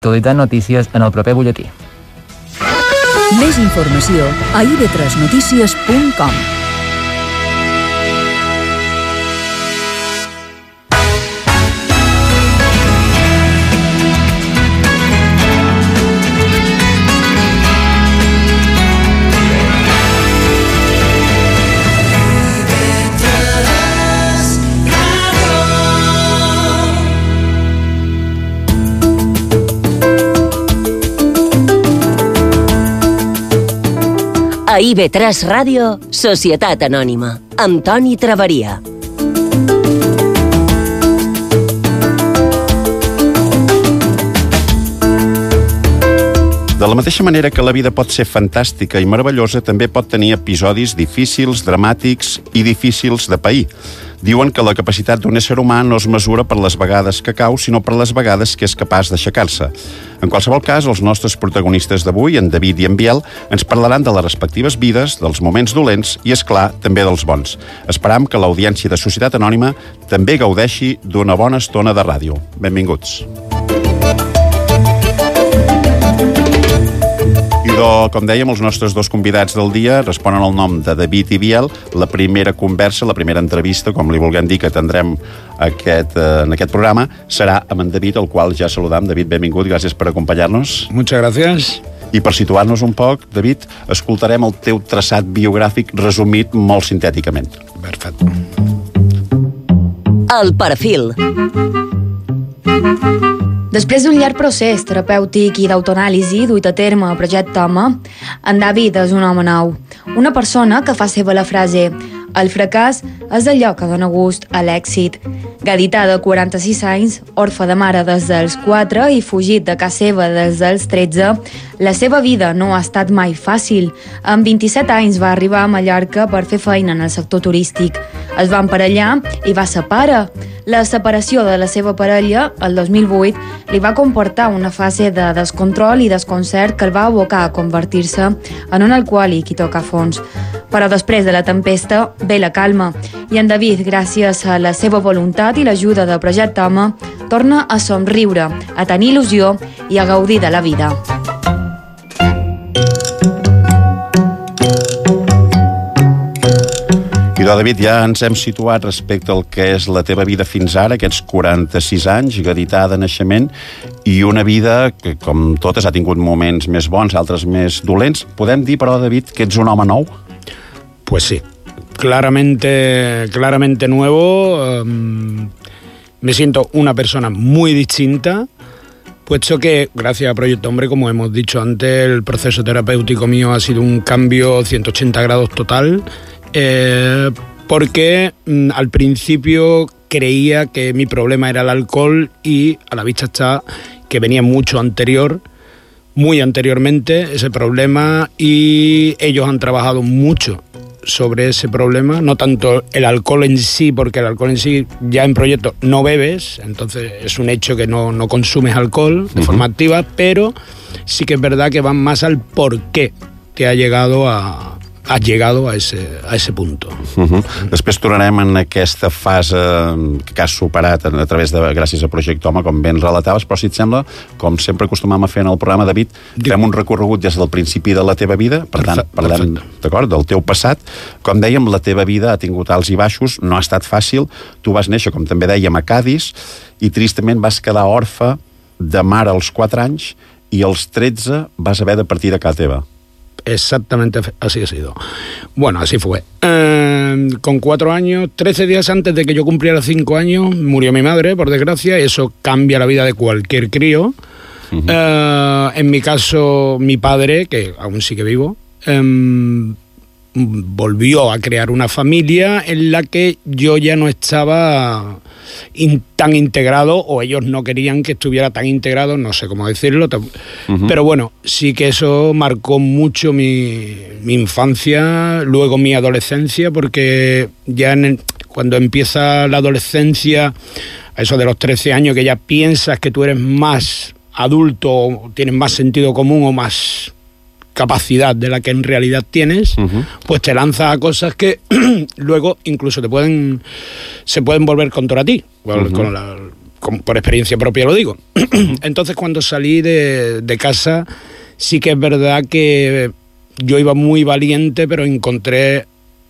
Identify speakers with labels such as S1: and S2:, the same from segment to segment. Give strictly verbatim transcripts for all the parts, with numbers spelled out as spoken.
S1: Actualitat notícies en el proper butlletí.
S2: Més informació a i ve tres notícies punt com.
S3: A i ve tres Ràdio, Societat Anònima, amb Toni Traveria.
S4: De la mateixa manera que la vida pot ser fantàstica i meravellosa, també pot tenir episodis difícils, dramàtics i difícils de pair. Diuen que la capacitat d'un ésser humà no es mesura per les vegades que cau, sinó per les vegades que és capaç d'aixecar-se. En qualsevol cas, els nostres protagonistes d'avui, en David i en Biel, ens parlaran de les respectives vides, dels moments dolents i, és clar, també dels bons. Esperam que l'audiència de Societat Anònima també gaudeixi d'una bona estona de ràdio. Benvinguts. Idò, com dèiem, els nostres dos convidats del dia responen al nom de David i Biel. La primera conversa, la primera entrevista, com li vulguem dir, que tindrem aquest, eh, en aquest programa, serà amb en David, el qual ja saludam. David, benvingut, gràcies per acompanyar-nos.
S5: Muchas gracias.
S4: I per situar-nos un poc, David, escoltarem el teu traçat biogràfic resumit molt sintèticament.
S5: Perfecte.
S3: El perfil.
S6: Després d'un llarg procés terapèutic i d'autoanàlisi duit a terme a Projecte Home, en David és un home nou. Una persona que fa seva la frase «El fracàs és allò que dona gust a l'èxit». Gadità de quaranta-sis anys, orfe de mare des dels quatre i fugit de casa seva des dels tretze, la seva vida no ha estat mai fàcil. Amb vint-i-set anys va arribar a Mallorca per fer feina en el sector turístic. Es va emparellar i va ser pare. La separació de la seva parella, el dos mil vuit, li va comportar una fase de descontrol i desconcert que el va abocar a convertir-se en un alcohòlic i tocar fons. Però després de la tempesta ve la calma i en David, gràcies a la seva voluntat i l'ajuda de Projecte Home, torna a somriure, a tenir il·lusió i a gaudir de la vida.
S4: I doncs, David, ja ens hem situat respecte al que és la teva vida fins ara, aquests quaranta-sis anys, gadità de naixement, i una vida que, com totes, ha tingut moments més bons, altres més dolents. Podem dir, però, David, que ets un home nou?
S5: Pues sí, claramente, claramente nuevo. Um, me siento una persona muy distinta, puesto que, gracias a Proyecto Hombre, como hemos dicho antes, el proceso terapéutico mío ha sido un cambio ciento ochenta grados total, eh, porque mm, al principio creía que mi problema era el alcohol y a la vista está que venía mucho anterior, muy anteriormente ese problema, y ellos han trabajado mucho sobre ese problema, no tanto el alcohol en sí, porque el alcohol en sí ya en proyecto no bebes, entonces es un hecho que no, no consumes alcohol de uh-huh. forma activa, pero sí que es verdad que van más al por qué te ha llegado a, has llegado a ese, a ese punto.
S4: Uh-huh. Després tornarem en aquesta fase que has superat a través de, gràcies a Projecte Home, com ben relataves, però si et sembla, com sempre acostumam a fer en el programa, David, fem un recorregut des del principi de la teva vida, per tant, parlem, d'acord, del teu passat. Com dèiem, la teva vida ha tingut alts i baixos, no ha estat fàcil. Tu vas néixer, com també dèiem, a Cádiz, i tristament vas quedar orfe de mare als quatre anys, i als tretze vas haver de partir de casa teva.
S5: Exactamente así ha sido. Bueno, así fue. Eh, con cuatro años, trece días antes de que yo cumpliera cinco años, murió mi madre, por desgracia, y eso cambia la vida de cualquier crío. Uh-huh. Eh, en mi caso, mi padre, que aún sigue vivo, eh, volvió a crear una familia en la que yo ya no estaba in, tan integrado, o ellos no querían que estuviera tan integrado, no sé cómo decirlo, uh-huh. pero bueno, sí que eso marcó mucho mi, mi infancia, luego mi adolescencia, porque ya en el, cuando empieza la adolescencia, a eso de los trece años, que ya piensas que tú eres más adulto, tienes más sentido común o más capacidad de la que en realidad tienes, uh-huh. pues te lanzas a cosas que luego incluso te pueden se pueden volver contra ti, uh-huh. con la, por experiencia propia lo digo. Entonces, cuando salí de, de casa, sí que es verdad que yo iba muy valiente, pero encontré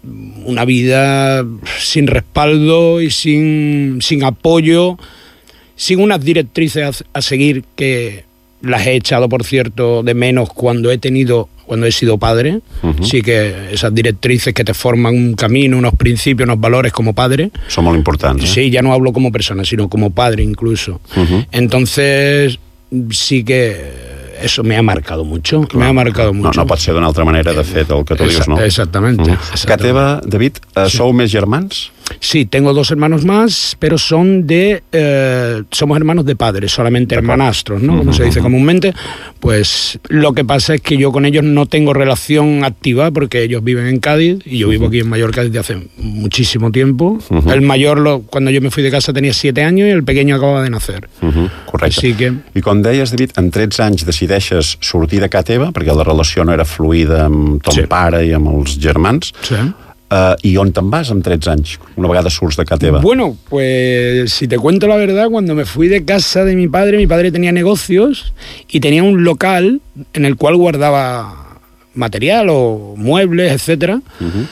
S5: una vida sin respaldo y sin, sin apoyo, sin unas directrices a, a seguir, que las he echado, por cierto, de menos cuando he tenido, cuando he sido padre. Uh-huh. Sí que esas directrices que te forman un camino, unos principios, unos valores como padre.
S4: Son muy importantes.
S5: Sí, ya no hablo como persona, sino como padre incluso. Uh-huh. Entonces, sí que eso me ha marcado mucho, Clar. me ha marcado mucho.
S4: No, no pot ser d'una altra manera, de fet, el que tu dius, ¿no?
S5: Exactamente. Uh-huh. exactamente.
S4: Que teva, David, eh, sí. sou més germans?
S5: Sí, tengo dos hermanos más, pero son de... Eh, somos hermanos de padres, solamente hermanastros, ¿no? Como uh-huh. se dice comúnmente. Pues lo que pasa es que yo con ellos no tengo relación activa, porque ellos viven en Cádiz y yo uh-huh. vivo aquí en Mallorca desde hace muchísimo tiempo. Uh-huh. El mayor, lo, cuando yo me fui de casa, tenía siete años y el pequeño acaba de nacer.
S4: Uh-huh. Correcte.
S5: Així que...
S4: I com deies, David, en tretze anys decideixes sortir de casa teva, perquè la relació no era fluida amb ton sí. pare i amb els germans.
S5: Sí.
S4: Uh, ¿Y on te'n vas amb tretze anys, una vegada surts de casa teva?
S5: Bueno, pues si te cuento la verdad, cuando me fui de casa de mi padre, mi padre tenía negocios y tenía un local en el cual guardaba material o muebles, etcétera. Uh-huh.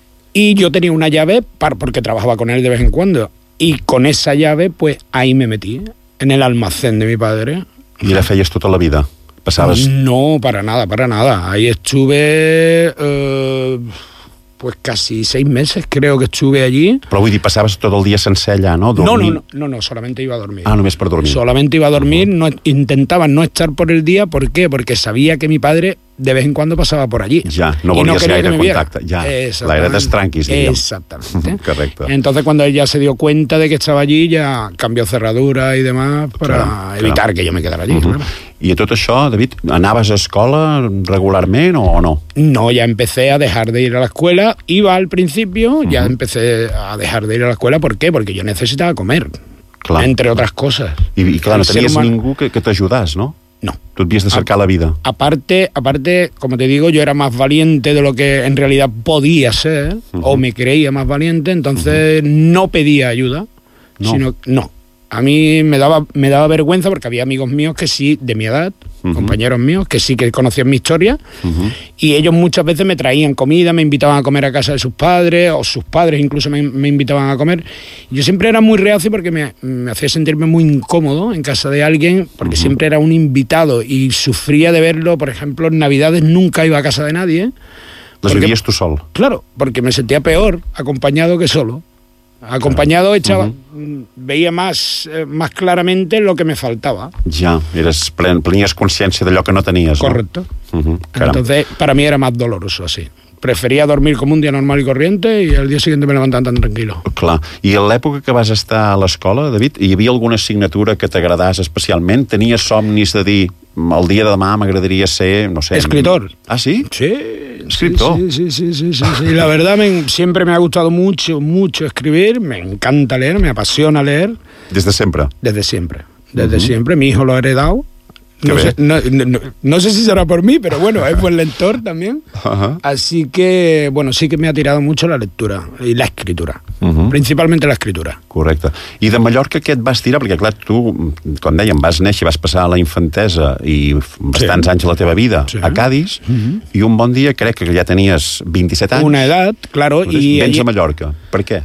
S5: Y yo tenía una llave, para, porque trabajaba con él de vez en cuando, y con esa llave, pues ahí me metí, en el almacén de mi padre.
S4: ¿Y la feies tota la vida? ¿Pasabas?
S5: No, para nada, para nada. Ahí estuve... Eh, pues casi seis meses creo que estuve allí.
S4: Però vull dir, passaves tot el dia sencer allà, no?
S5: No, no, no, no, no, solamente iba a dormir.
S4: Ah, només per dormir.
S5: Solamente iba a dormir, uh-huh. no, intentaba no estar por el día, ¿por qué? Porque sabía que mi padre de vez en cuando pasaba por allí.
S4: Ja, no volies no gaire contacte. Ja, l'aire dels tranquis, diguem.
S5: Exactamente.
S4: Correcte.
S5: Entonces, cuando él ya se dio cuenta de que estaba allí, ya cambió cerradura y demás para claro, evitar claro. que yo me quedara allí. Uh-huh. Claro.
S4: I a tot això, David, anaves a escola regularment o no?
S5: No, ya empecé a dejar de ir a la escuela. Iba al principio, uh-huh. ya empecé a dejar de ir a la escuela. ¿Por qué? Porque yo necesitaba comer, clar. entre otras cosas.
S4: I, i clar, no tenies humano... ningú que, que t'ajudàs, no?
S5: No.
S4: Tú havies de cercar
S5: a,
S4: la vida.
S5: Aparte, aparte, como te digo, yo era más valiente de lo que en realidad podía ser, uh-huh. o me creía más valiente, entonces uh-huh. no pedía ayuda, no. sino... No. A mí me daba, me daba vergüenza porque había amigos míos que sí, de mi edad, uh-huh. compañeros míos, que sí que conocían mi historia, uh-huh. y ellos muchas veces me traían comida, me invitaban a comer a casa de sus padres, o sus padres incluso me, me invitaban a comer. Yo siempre era muy reacio porque me, me hacía sentirme muy incómodo en casa de alguien, porque uh-huh. siempre era un invitado y sufría de verlo. Por ejemplo, en Navidades nunca iba a casa de nadie.
S4: ¿Las vivías tú solo?
S5: Claro, porque me sentía peor acompañado que solo. Acompañado echaba, uh-huh. veía más, eh, más claramente lo que me faltaba.
S4: Ya, eres plen, tenías consciència d'allò que no tenies,
S5: correcto.
S4: ¿no? Uh-huh.
S5: Entonces, para mí era más doloroso así. Prefería dormir como un día normal y corriente y al día siguiente me levantaba tan tranquilo.
S4: Clar. I en l'època que vas estar a l'escola, David, hi havia alguna assignatura que t'agradàs especialment? Tenies somnis de dir, el dia de demà m'agradaria ser, no sé...
S5: Escritor.
S4: Ah, ¿sí?
S5: Sí.
S4: Escritor.
S5: Sí, sí, sí, sí, sí, sí. La verdad, me, siempre me ha gustado mucho, mucho escribir. Me encanta leer, me apasiona leer.
S4: ¿Desde siempre?
S5: Desde siempre. Desde uh-huh. siempre. Mi hijo lo ha heredado.
S4: No
S5: sé, no, no, no sé si será por mí, pero bueno, es buen lector también. Uh-huh. Así que, bueno, sí que me ha tirado mucho la lectura y la escritura. Uh-huh. Principalmente la escritura.
S4: Correcte. I de Mallorca què et vas tirar? Perquè, clar, tu, com dèiem, vas néixer, vas passar la infantesa i bastants sí. anys de la teva vida sí. a Cádiz, uh-huh. i un bon dia crec que ja tenies veintisiete anys.
S5: Una edad, claro.
S4: Pues
S5: y
S4: vens
S5: allí...
S4: a Mallorca. ¿Por qué?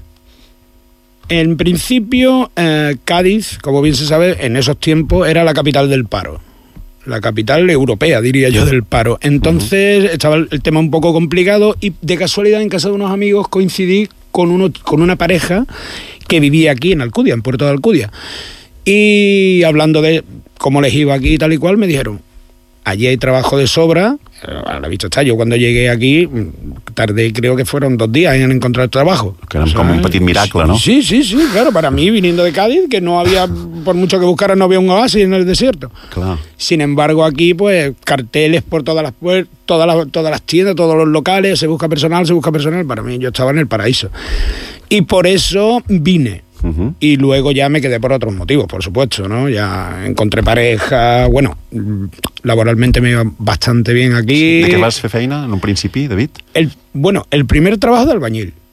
S5: En principio, eh, Cádiz, como bien se sabe, en esos tiempos era la capital del paro. La capital europea, diría yo, del paro. Entonces uh-huh. estaba el tema un poco complicado y de casualidad en casa de unos amigos coincidí con, uno, con una pareja que vivía aquí en Alcudia, en Puerto de Alcudia. Y hablando de cómo les iba aquí y tal y cual, me dijeron, allí hay trabajo de sobra. A la vista está, yo cuando llegué aquí tardé, creo que fueron dos días en encontrar trabajo.
S4: Que era como un petit miracle, ¿no?
S5: Sí, sí, sí, claro, para mí, viniendo de Cádiz, que no había, por mucho que buscara, no había un oasis en el desierto.
S4: Claro.
S5: Sin embargo, aquí, pues, carteles por todas las puertas, todas las, todas las tiendas, todos los locales, se busca personal, se busca personal. Para mí, yo estaba en el paraíso. Y por eso vine. Uh-huh. Y luego ya me quedé por otros motivos, por supuesto, ¿no? Ya encontré pareja, bueno, laboralmente me iba bastante bien aquí.
S4: ¿De qué vas fer feina en un principi, David?
S5: El, bueno, el primer trabajo de albañil.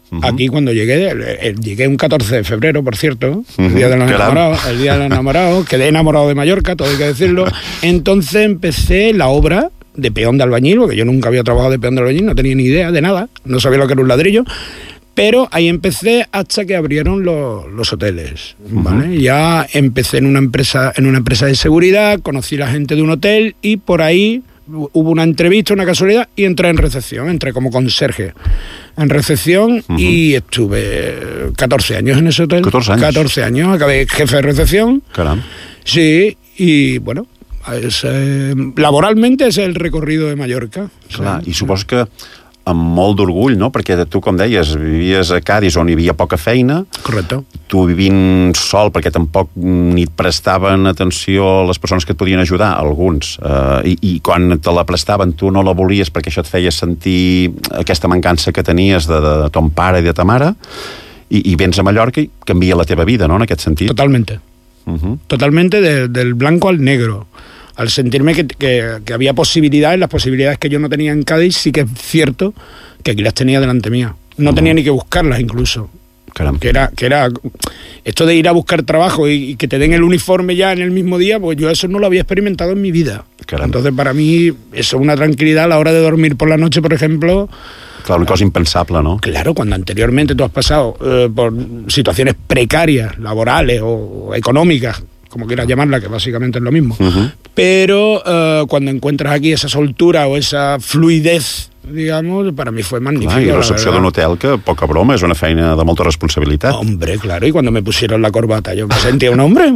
S5: Uh-huh. Aquí cuando llegué, el, el, llegué un catorce de febrero, por cierto, uh-huh. el día de los enamorados, el día de los enamorados, quedé enamorado de Mallorca, todo hay que decirlo. Entonces empecé la obra de peón de albañil, porque yo nunca había trabajado de peón de albañil, no tenía ni idea de nada, no sabía lo que era un ladrillo, pero ahí empecé hasta que abrieron los, los hoteles, ¿vale? Uh-huh. Ya empecé en una empresa, en una empresa de seguridad, conocí a la gente de un hotel y por ahí hubo una entrevista, una casualidad, y entré en recepción, entré como conserje en recepción uh-huh. y estuve catorce años en ese hotel.
S4: catorce años.
S5: catorce años, acabé jefe de recepción.
S4: Caramba.
S5: Sí, y bueno, es, eh, laboralmente és el recorrido de Mallorca.
S4: Clar, sí. I supos que amb molt d'orgull, no? Perquè tu, com deies, vivies a Cádiz on hi havia poca feina.
S5: Correcte.
S4: Tu vivint sol, perquè tampoc ni et prestaven atenció a les persones que et podien ajudar, alguns. Uh, i, I quan te la prestaven tu no la volies perquè això et feia sentir aquesta mancança que tenies de, de, de ton pare i de ta mare. I, i vens a Mallorca i canvia la teva vida, no?, en aquest sentit.
S5: Totalmente. Uh-huh. Totalmente de, del blanco al negro. Al sentirme que, que, que había posibilidades, las posibilidades que yo no tenía en Cádiz, sí que es cierto que aquí las tenía delante mía. No uh-huh. tenía ni que buscarlas incluso. Que era, que era esto de ir a buscar trabajo y, y que te den el uniforme ya en el mismo día, pues yo eso no lo había experimentado en mi vida. Caramba. Entonces para mí eso es una tranquilidad a la hora de dormir por la noche, por ejemplo.
S4: Claro, una cosa impensable, ¿no?
S5: Claro, cuando anteriormente tú has pasado eh, por situaciones precarias, laborales o, o económicas, como quieras llamarla, que básicamente es lo mismo. Uh-huh. Pero uh, cuando encuentras aquí esa soltura o esa fluidez, digamos, para mí fue magnífico.
S4: Clar, i la recepció d'un hotel, que poca broma, és una feina de molta responsabilitat.
S5: Hombre, claro, y cuando me pusieron la corbata yo me sentía un hombre.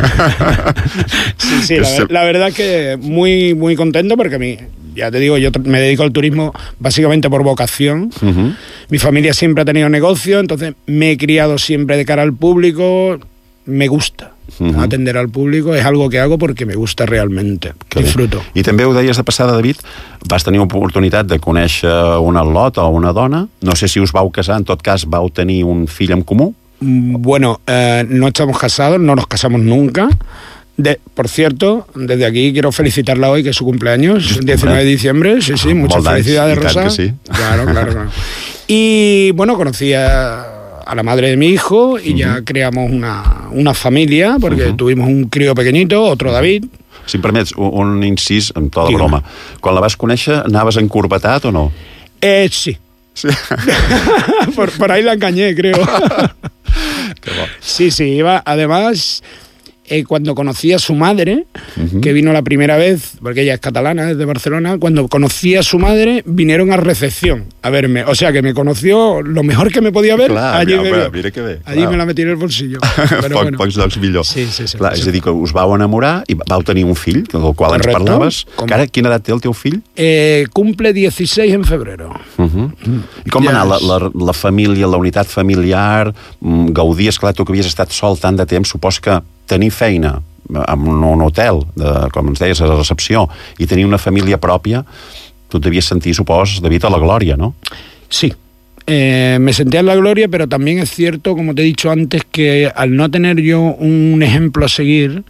S5: sí, sí, la, la verdad que muy, muy contento porque a mí, ya te digo, yo me dedico al turismo básicamente por vocación. Uh-huh. Mi familia siempre ha tenido negocio, entonces me he criado siempre de cara al público. Me gusta uh-huh. atender al público, és algo que hago porque me gusta realmente, que disfruto.
S4: Bé. I també ho deies de passada, David, vas tenir oportunitat de conèixer una al·lot o una dona, no sé si us vau casar, en tot cas vau tenir un fill en comú?
S5: Bueno, eh, no estamos casados, no nos casamos nunca. De, por cierto, desde aquí quiero felicitarla hoy, que es su cumpleaños, el diecinueve de diciembre, sí, sí, muchas felicidades, Rosa.
S4: Sí.
S5: Claro, claro, claro. Y bueno, conocí a a la madre de mi hijo y uh-huh. ya creamos una, una familia, porque uh-huh. tuvimos un crío pequeñito, otro David.
S4: Si em permets, un, un incís amb tota la broma. Quan la vas conèixer, anaves encorbatat o no?
S5: Eh, sí. sí. por, por ahí la engañé, creo.
S4: Qué bo.
S5: Sí, sí, iba, además... Eh, cuando conocí a su madre, uh-huh. que vino la primera vez, porque ella es catalana, es de Barcelona, cuando conocí a su madre, vinieron a recepción a verme. O sea, que me conoció lo mejor que me podía ver.
S4: Clar,
S5: allí
S4: home,
S5: me, vio.
S4: Mira que bé.
S5: Allí
S4: clar.
S5: me la metí en el bolsillo. Però
S4: Poc,
S5: bueno.
S4: Pocs llocs millor.
S5: Sí, sí, sí.
S4: Clar,
S5: sí.
S4: És a dir, que us vau enamorar i vau tenir un fill, del qual Correcto. Ens parlaves. Com? Cara, quina edat té el teu fill?
S5: Eh, cumple dieciséis en febrero.
S4: Uh-huh. I com va anar la, la, la família, la unitat familiar? Gaudies, clar, tu que havies estat sol tant de temps, supos que tenir feina en un hotel, de, com ens deies, a la recepció, i tenir una família pròpia, tu et devies sentir, supos, David, a la glòria, ¿no?
S5: Sí. Eh, me sentía en la gloria, pero también es cierto, como te he dicho antes, que al no tener yo un ejemplo a seguir,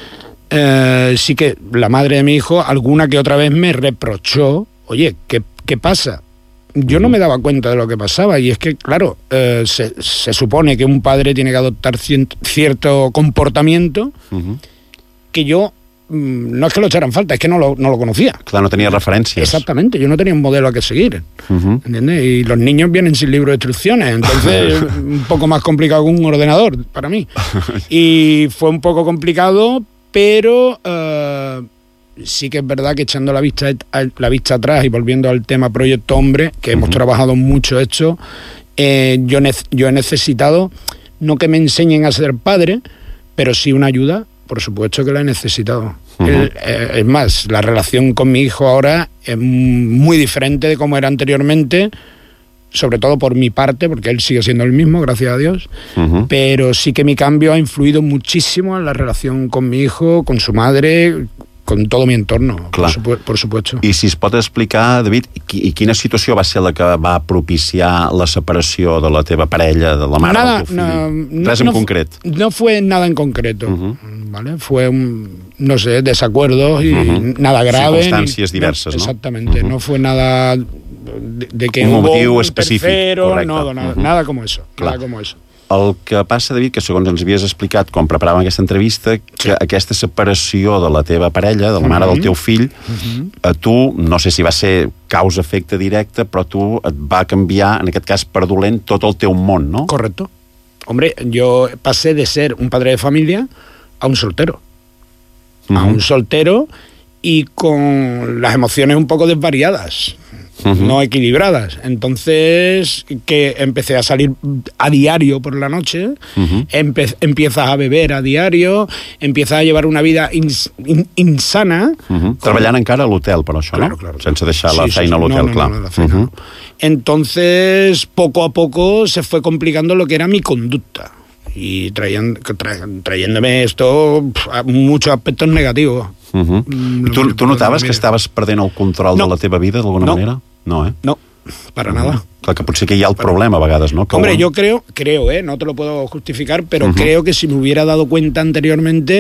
S5: eh, sí que la madre de mi hijo alguna que otra vez me reprochó, oye, ¿qué, qué pasa? Yo no me daba cuenta de lo que pasaba, y es que, claro, eh, se, se supone que un padre tiene que adoptar cierto, cierto comportamiento uh-huh. que yo, no es que lo echaran falta, es que no lo, no lo conocía.
S4: Claro, no tenía referencias.
S5: Exactamente, yo no tenía un modelo a que seguir, uh-huh. ¿entiendes? Y los niños vienen sin libro de instrucciones, entonces un poco más complicado que un ordenador para mí. Y fue un poco complicado, pero... Uh, sí que es verdad que echando la vista la vista atrás y volviendo al tema Proyecto Hombre, que uh-huh. hemos trabajado mucho esto, eh, yo, ne- yo he necesitado, no que me enseñen a ser padre, pero sí una ayuda, por supuesto que la he necesitado. Uh-huh. El, eh, es más, la relación con mi hijo ahora es muy diferente de como era anteriormente, sobre todo por mi parte, porque él sigue siendo el mismo, gracias a Dios, uh-huh. pero sí que mi cambio ha influido muchísimo en la relación con mi hijo, con su madre, con todo mi entorno, por, supu- por supuesto.
S4: I si es pot explicar, David, i quina situació va ser la que va propiciar la separació de la teva parella, de la mare
S5: nada,
S4: del teu fill?
S5: No,
S4: Res
S5: no,
S4: en concret.
S5: No fue nada en concreto, uh-huh. ¿vale? Fue un, no sé, desacuerdos y uh-huh. nada grave.
S4: Circunstàncies
S5: ni,
S4: diverses,
S5: no,
S4: ¿no?
S5: Exactamente, uh-huh. no fue nada de, de que
S4: un
S5: hubo
S4: motiu
S5: un
S4: específic.
S5: tercero,
S4: Correcte.
S5: no, nada,
S4: Uh-huh.
S5: nada como eso,
S4: Clar.
S5: nada como eso.
S4: El que passa, David, que segons ens havies explicat quan preparàvem aquesta entrevista, que
S5: Sí.
S4: aquesta separació de la teva parella, de la mare
S5: Mhm.
S4: del teu fill,
S5: Uh-huh.
S4: a tu, no sé si va ser causa-efecte directe, però tu et va canviar, en aquest cas per dolent, tot el teu món, no?
S5: Correcto. Hombre, yo pasé de ser un padre de familia a un soltero. A
S4: Ujú.
S5: un soltero y con las emociones un poco desvariadas,
S4: Ujú.
S5: no equilibradas. Entonces, que empecé a salir a diario por la noche,
S4: Ujú.
S5: empe- empiezas a beber a diario, empiezas a llevar una vida ins- in- insana.
S4: Uh-huh. Treballant encara a l'hotel, per això,
S5: Claro,
S4: no?
S5: claro.
S4: Sense deixar la
S5: Sí, sí,
S4: feina a
S5: sí.
S4: l'hotel,
S5: No, no,
S4: clar.
S5: no, la feina
S4: Uh-huh.
S5: no. Entonces, poco a poco se fue complicando lo que era mi conducta y traían, tra- trayéndome esto pf, a muchos aspectos negativos.
S4: Uh-huh.
S5: Mm,
S4: Tu,
S5: lo que
S4: tu notaves que
S5: mira.
S4: estaves perdent el control
S5: No.
S4: de la teva vida, d'alguna
S5: No.
S4: manera? No, eh?
S5: No, para nada.
S4: Clar, que potser que hi ha el problema a vegades, no? Que
S5: Hombre,
S4: un-
S5: yo creo, creo, ¿eh? No te lo puedo justificar, pero
S4: Ujú.
S5: creo que si me hubiera dado cuenta anteriormente,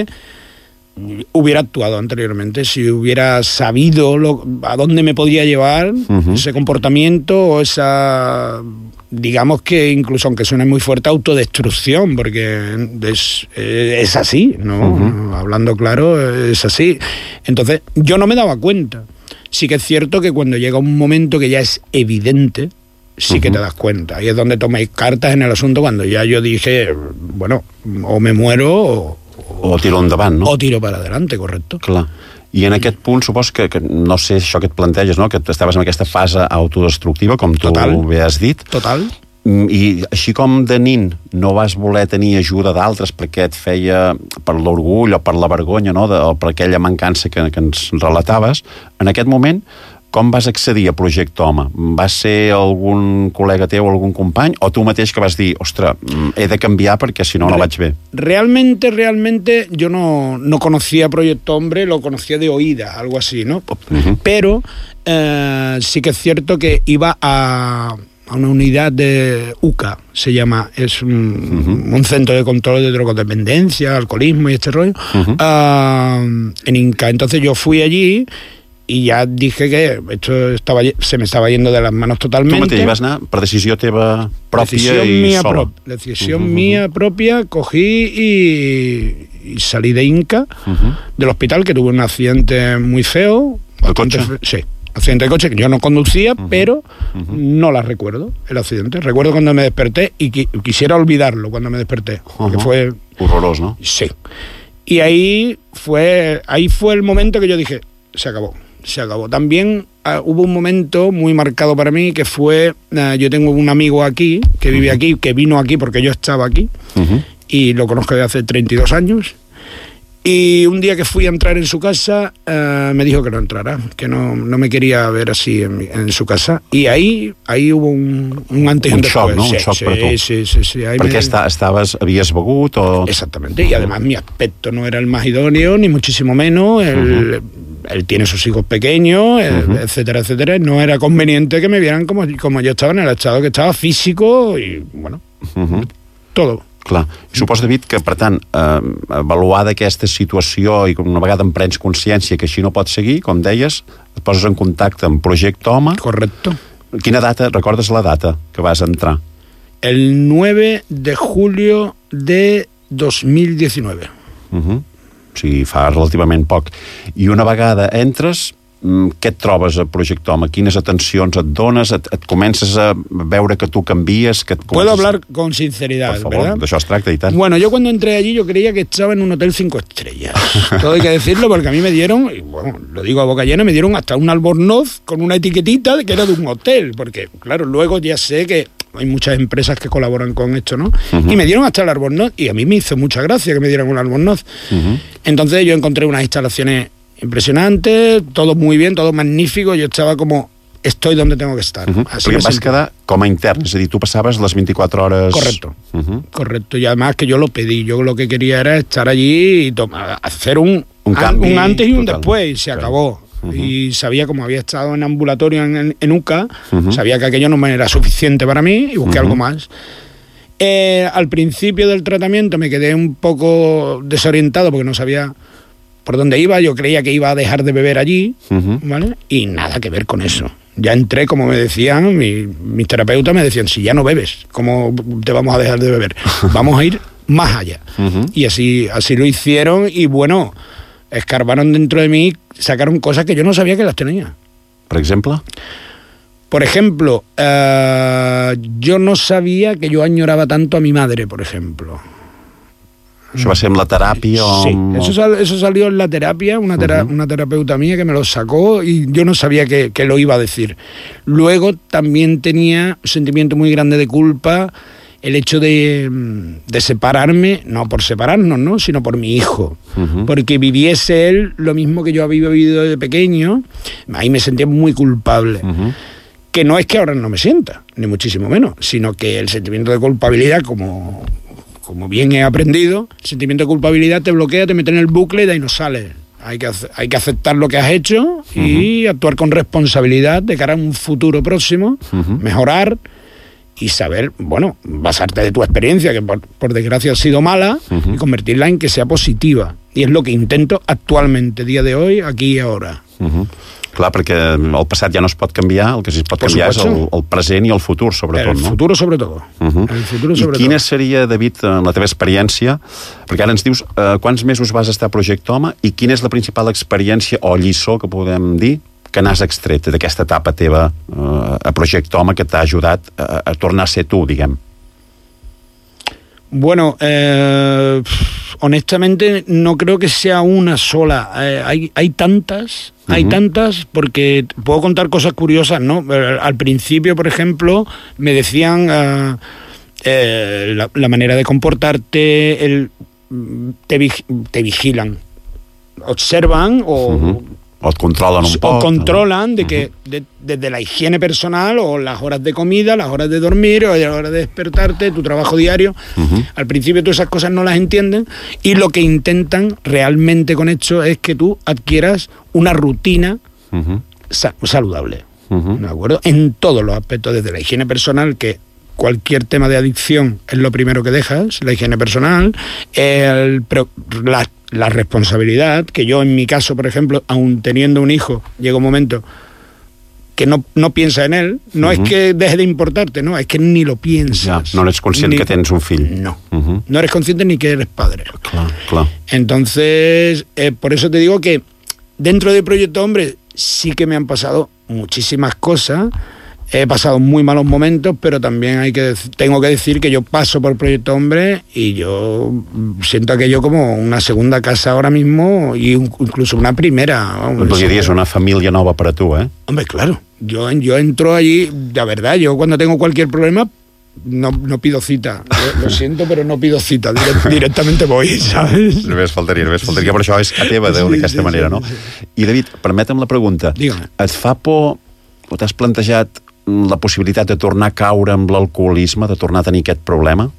S5: hubiera actuado anteriormente, si hubiera sabido lo- a dónde me podía llevar
S4: Ujú.
S5: ese comportamiento o esa, digamos que incluso aunque suene muy fuerte, autodestrucción, porque es, eh, es así, ¿no?
S4: Ujú.
S5: Hablando claro, es así. Entonces, yo no me daba cuenta. Sí que es cierto que cuando llega un momento que ya es evidente, sí que te das cuenta. Y es donde tomáis cartas en el asunto cuando ya yo dije, bueno, o me muero o,
S4: O tiro endavant, no?
S5: o tiro para adelante, correcto.
S4: Clar. I en aquest punt, supos que, que no sé això que et planteges, no? Que estaves en aquesta fase autodestructiva, com tu
S5: Total.
S4: bé has dit,
S5: Total.
S4: Mm, i així com de nin no vas voler tenir ajuda d'altres perquè et feia per l'orgull o per la vergonya, no? De, o per aquella mancança que, que ens relataves, en aquest moment com vas accedir a Projecte Home? Va ser algun col·lega teu, algun company, o tu mateix que vas dir, ostres, mm, he de canviar perquè si no no vaig bé?
S5: Realmente, realmente yo no, no conocía Proyecto Hombre, lo conocía de oída, algo así, ¿no?
S4: Ujú.
S5: Pero eh, sí que es cierto que iba a, a una unidad de U C A, se llama, es un,
S4: Ujú.
S5: un centro de control de drogodependencia, alcoholismo y este rollo,
S4: Ujú.
S5: ah, en Inca. Entonces yo fui allí y ya dije que esto estaba, se me estaba yendo de las manos
S4: Tu
S5: totalmente.
S4: mateix vas anar per decisió teva pròpia
S5: Decisión
S4: i
S5: mía
S4: sola?
S5: prop- decisión
S4: Ujú, ujú.
S5: mía propia, cogí y, y salí de Inca,
S4: Ujú.
S5: del hospital, que tuve un accidente muy feo.
S4: ¿De
S5: bastante
S4: coche?
S5: fe- Sí, accidente de coche, que yo no conducía,
S4: Ujú.
S5: pero
S4: Ujú.
S5: no la recuerdo, el accidente. Recuerdo cuando me desperté y qui- quisiera olvidarlo cuando me desperté, porque
S4: Ujú.
S5: fue...
S4: Horrorós, no?
S5: Sí. Y ahí fue, ahí fue el momento que yo dije, se acabó, se acabó. También uh, hubo un momento muy marcado para mí que fue, uh, yo tengo un amigo aquí, que vive aquí, que vino aquí porque yo estaba aquí,
S4: Ujú.
S5: y lo conozco desde hace treinta y dos años. Y un día que fui a entrar en su casa, uh, me dijo que no entrara, que no, no me quería ver así en, mi- en su casa. Y ahí, ahí hubo un, un antes y un
S4: Un shock,
S5: después.
S4: ¿no? Un
S5: Sí,
S4: shock
S5: sí,
S4: per tu.
S5: sí, sí, sí. Ahí
S4: Perquè
S5: me-
S4: esta, estaves, havies begut o...
S5: Exactamente, y además mi aspecto no era el más idóneo, ni muchísimo menos. Él, él tiene sus hijos pequeños, eh,
S4: Ujú.
S5: etcétera, etcétera. No era conveniente que me vieran como, como yo estaba, en el estado que estaba físico y, bueno,
S4: Ujú.
S5: todo.
S4: Clar. I suposo, David, que, per tant, eh, avaluada aquesta situació i una vegada en prens consciència que així no pot seguir, com deies, et poses en contacte amb Projecte Home.
S5: Correcto.
S4: Quina data, recordes la data que vas entrar?
S5: El nueve de julio de dos mil diecinueve.
S4: Uh -huh. O sigui, fa relativament poc. I una vegada entres, mm, què et trobes a Projecte Home? Quines atencions et dones? Et, et comences a veure que tu canvies? Que et
S5: Puedo
S4: comences-
S5: hablar con sinceridad,
S4: Per favor,
S5: ¿verdad?
S4: d'això es tracta i tant.
S5: Bueno, yo cuando entré allí yo creía que estaba en un hotel cinco estrellas. Todo hay que decirlo porque a mí me dieron, y bueno, lo digo a boca llena, me dieron hasta un albornoz con una etiquetita de que era de un hotel. Porque, claro, luego ya sé que hay muchas empresas que colaboran con esto, ¿no?
S4: Ujú.
S5: Y me dieron hasta el albornoz y a mí me hizo mucha gracia que me dieran un albornoz.
S4: Ujú.
S5: Entonces yo encontré unas instalaciones impresionantes, todo muy bien, todo magnífico. Yo estaba como, estoy donde tengo que estar.
S4: Uh -huh.
S5: Así
S4: Perquè
S5: me
S4: vas
S5: sentí.
S4: quedar com a intern, és a dir, tu passaves les vint-i-quatre hores...
S5: Correcto.
S4: Uh -huh.
S5: Correcto, y además que yo lo pedí, yo lo que quería era estar allí y tomar, hacer un,
S4: Un
S5: an-
S4: cambio
S5: un antes y un
S4: total.
S5: después, y se
S4: Claro.
S5: acabó.
S4: Ujú.
S5: Y sabía, como había estado en ambulatorio en, en, en U C A,
S4: Ujú.
S5: sabía que aquello no me era suficiente para mí y busqué
S4: Ujú.
S5: algo más. Eh, al principio del tratamiento me quedé un poco desorientado porque no sabía por dónde iba, yo creía que iba a dejar de beber allí,
S4: Uh -huh.
S5: ¿vale? Y nada que ver con eso. Ya entré, como me decían, mi, mis terapeutas me decían, si ya no bebes, ¿cómo te vamos a dejar de beber? Vamos a ir más allá. Uh-huh. Y así, así lo hicieron y bueno, escarbaron dentro de mí, sacaron cosas que yo no sabía que las tenía.
S4: ¿Por ejemplo?
S5: Por ejemplo, uh, yo no sabía que yo añoraba tanto a mi madre, por ejemplo.
S4: ¿Eso va a ser en la terapia? O...
S5: Sí, eso, sal, eso salió en la terapia, una, tera, uh-huh. una terapeuta mía que me lo sacó y yo no sabía que, que lo iba a decir. Luego también tenía un sentimiento muy grande de culpa el hecho de, de separarme, no por separarnos, ¿no? Sino por mi hijo. Uh-huh. Porque viviese él lo mismo que yo había vivido desde pequeño, ahí me sentía muy culpable. Uh-huh. Que no es que ahora no me sienta, ni muchísimo menos, sino que el sentimiento de culpabilidad, como... como bien he aprendido, el sentimiento de culpabilidad te bloquea, te mete en el bucle y de ahí no sales. Hay que, hay que aceptar lo que has hecho y uh-huh. actuar con responsabilidad de cara a un futuro próximo, uh-huh. mejorar y saber, bueno, basarte de tu experiencia, que por, por desgracia ha sido mala, uh-huh. y convertirla en que sea positiva. Y es lo que intento actualmente, día de hoy, aquí y ahora. Uh-huh.
S4: Clar, perquè el passat ja no es pot canviar, el que sí es pot canviar és el, el present i el futur, sobretot.
S5: El
S4: no?
S5: futur, sobretot.
S4: Uh-huh.
S5: El futur, sobretot.
S4: I quina seria, David, la teva experiència? Perquè ara ens dius eh, quants mesos vas estar a Projecte Home i quina és la principal experiència o lliçó que podem dir que n'has extret d'aquesta etapa teva eh, a Projecte Home que t'ha ajudat a, a tornar a ser tu, diguem?
S5: Bueno, eh, honestamente no creo que sea una sola. Eh, hay, hay tantas, uh-huh. hay tantas, porque puedo contar cosas curiosas, ¿no? Al principio, por ejemplo, me decían uh, eh, la, la manera de comportarte, el, te, te vigilan, observan o... Uh-huh.
S4: O et controlen un poc.
S5: O controlan de que uh-huh. de, desde la higiene personal o las horas de comida, las horas de dormir o las horas de despertarte, tu trabajo diario. Uh-huh. Al principio todas esas cosas no las entienden y lo que intentan realmente con esto es que tú adquieras una rutina uh-huh. sa- saludable. Uh-huh. ¿De acuerdo? En todos los aspectos, desde la higiene personal, que cualquier tema de adicción es lo primero que dejas, la higiene personal, el, la, la responsabilidad, que yo en mi caso, por ejemplo, aun teniendo un hijo, llega un momento que no, no piensa en él, no uh-huh. es que deje de importarte, no, es que ni lo piensas.
S4: Ja, no eres conscient ni, que tens un fill.
S5: No, uh-huh. no eres consciente ni que eres padre.
S4: Clar, clar.
S5: Entonces, eh, por eso te digo que dentro de Proyecto Hombre sí que me han pasado muchísimas cosas. He pasado muy malos momentos, pero también hay que tengo que decir que yo paso por Proyecto Hombre y yo siento aquello como una segunda casa ahora mismo y un, incluso una primera. Vamos,
S4: Porque es una familia nova para tú, ¿eh?
S5: Hombre, claro. Yo, yo entro allí, la verdad, yo cuando tengo cualquier problema no, no pido cita. Lo, lo siento, pero no pido cita. Direct, directamente voy, ¿sabes?
S4: Només faltaria, només faltaria. Però això és a teva, d'aquesta sí, manera, sí, no? Sí. I, David, permetem la pregunta.
S5: Dígame.
S4: Et fa por, o t'has plantejat la possibilitat de tornar a caure amb l'alcoholisme, de tornar a tenir aquest problema?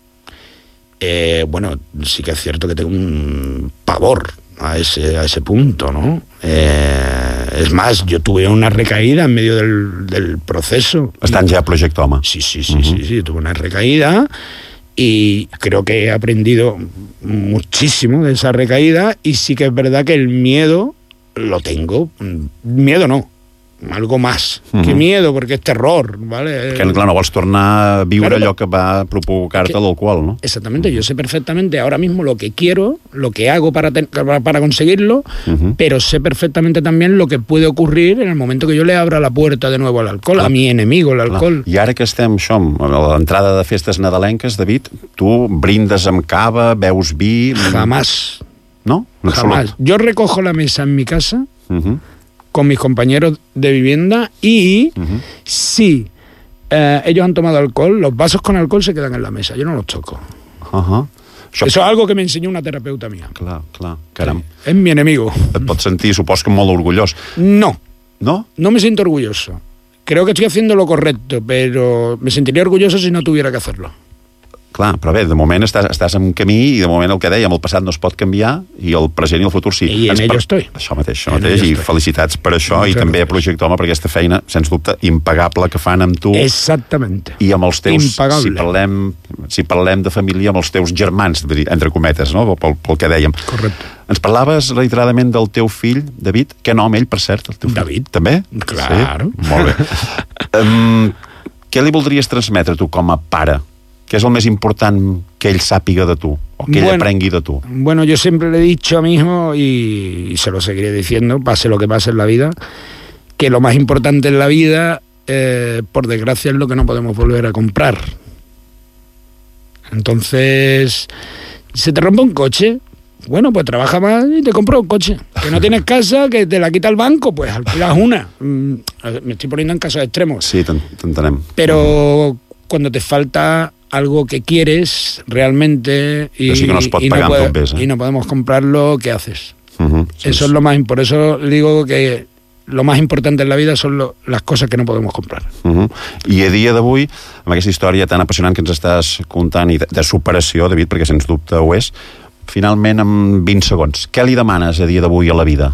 S5: Eh, bueno, sí que es cierto que tengo un pavor a ese, a ese punto, ¿no? Eh, es más, yo tuve una recaída en medio del, del proceso.
S4: Estan ja a Projecte Home.
S5: Sí, sí, sí, uh-huh. sí, sí, tuve una recaída y creo que he aprendido muchísimo de esa recaída y sí que es verdad que el miedo lo tengo. Miedo no. Algo más uh-huh. que miedo, porque es terror, ¿vale?
S4: Que clar, no vols tornar a viure
S5: claro,
S4: allò que va provocar-te que, l'alcohol, ¿no?
S5: Exactamente, uh-huh. yo sé perfectamente ahora mismo lo que quiero, lo que hago para, ten, para conseguirlo, uh-huh. pero sé perfectamente también lo que puede ocurrir en el momento que yo le abra la puerta de nuevo al alcohol, clar. A mi enemigo, el alcohol.
S4: Clar. I ara que estem, això, a l'entrada de festes nadalenques, David, tu brindes amb cava, beus vi...
S5: Jamás.
S4: ¿No?
S5: No Jamás. Yo recojo la mesa en mi casa, uh-huh. con mis compañeros de vivienda y uh-huh. si eh, ellos han tomado alcohol, los vasos con alcohol se quedan en la mesa, yo no los toco. Uh-huh. Això... Eso es algo que me enseñó una terapeuta mía.
S4: Clar, clar, caram.
S5: Sí, es mi enemigo.
S4: Et pots sentir, supos que molt orgullós.
S5: No.
S4: ¿No?
S5: No me siento orgulloso. Creo que estoy haciendo lo correcto, pero me sentiría orgulloso si no tuviera que hacerlo.
S4: Clar, però bé, de moment estàs, estàs en camí i de moment el que dèiem, el passat no es pot canviar i el present i el futur sí.
S5: I en ello estoy.
S4: Això mateix, això mateix, i felicitats per això i també a Projecte Home per aquesta feina, sens dubte, impagable que fan amb tu.
S5: Exactamente.
S4: I amb els teus,
S5: impagable.
S4: si parlem, si parlem de família, amb els teus germans, entre cometes, no? Pel, pel que dèiem.
S5: Correcte.
S4: Ens parlaves reiteradament del teu fill, David. Què nom, ell, per cert? El teu fill?
S5: David.
S4: També?
S5: Claro.
S4: Sí? Molt bé. um, què li voldries transmetre tu com a pare? Què és el més important que ell sàpiga de tu? O que ell
S5: bueno,
S4: aprengui de tu?
S5: Bueno, yo siempre le he dicho a mi hijo, y, y se lo seguiré diciendo, pase lo que pase en la vida, que lo más importante en la vida, eh, por desgracia, es lo que no podemos volver a comprar. Entonces, ¿se te rompe un coche? Bueno, pues trabaja más y te compra un coche. Que no tienes casa, que te la quita el banco, pues alquilas una. Me estoy poniendo en casos extremos.
S4: Sí, t'entenem.
S5: Pero cuando te falta algo que quieres realmente y,
S4: sí que no, es pot
S5: y, no, puede,
S4: pes, eh?
S5: y no podemos comprarlo, ¿qué haces?
S4: Uh-huh, sí,
S5: Eso
S4: sí.
S5: es lo más importante. Por eso digo que lo más importante en la vida son lo, las cosas que no podemos comprar.
S4: Uh-huh. I a dia d'avui, amb aquesta història tan apassionant que ens estàs contant i de, de superació, David, perquè sens dubte ho és, finalment, en vint segons, què li demanes a dia d'avui a la vida?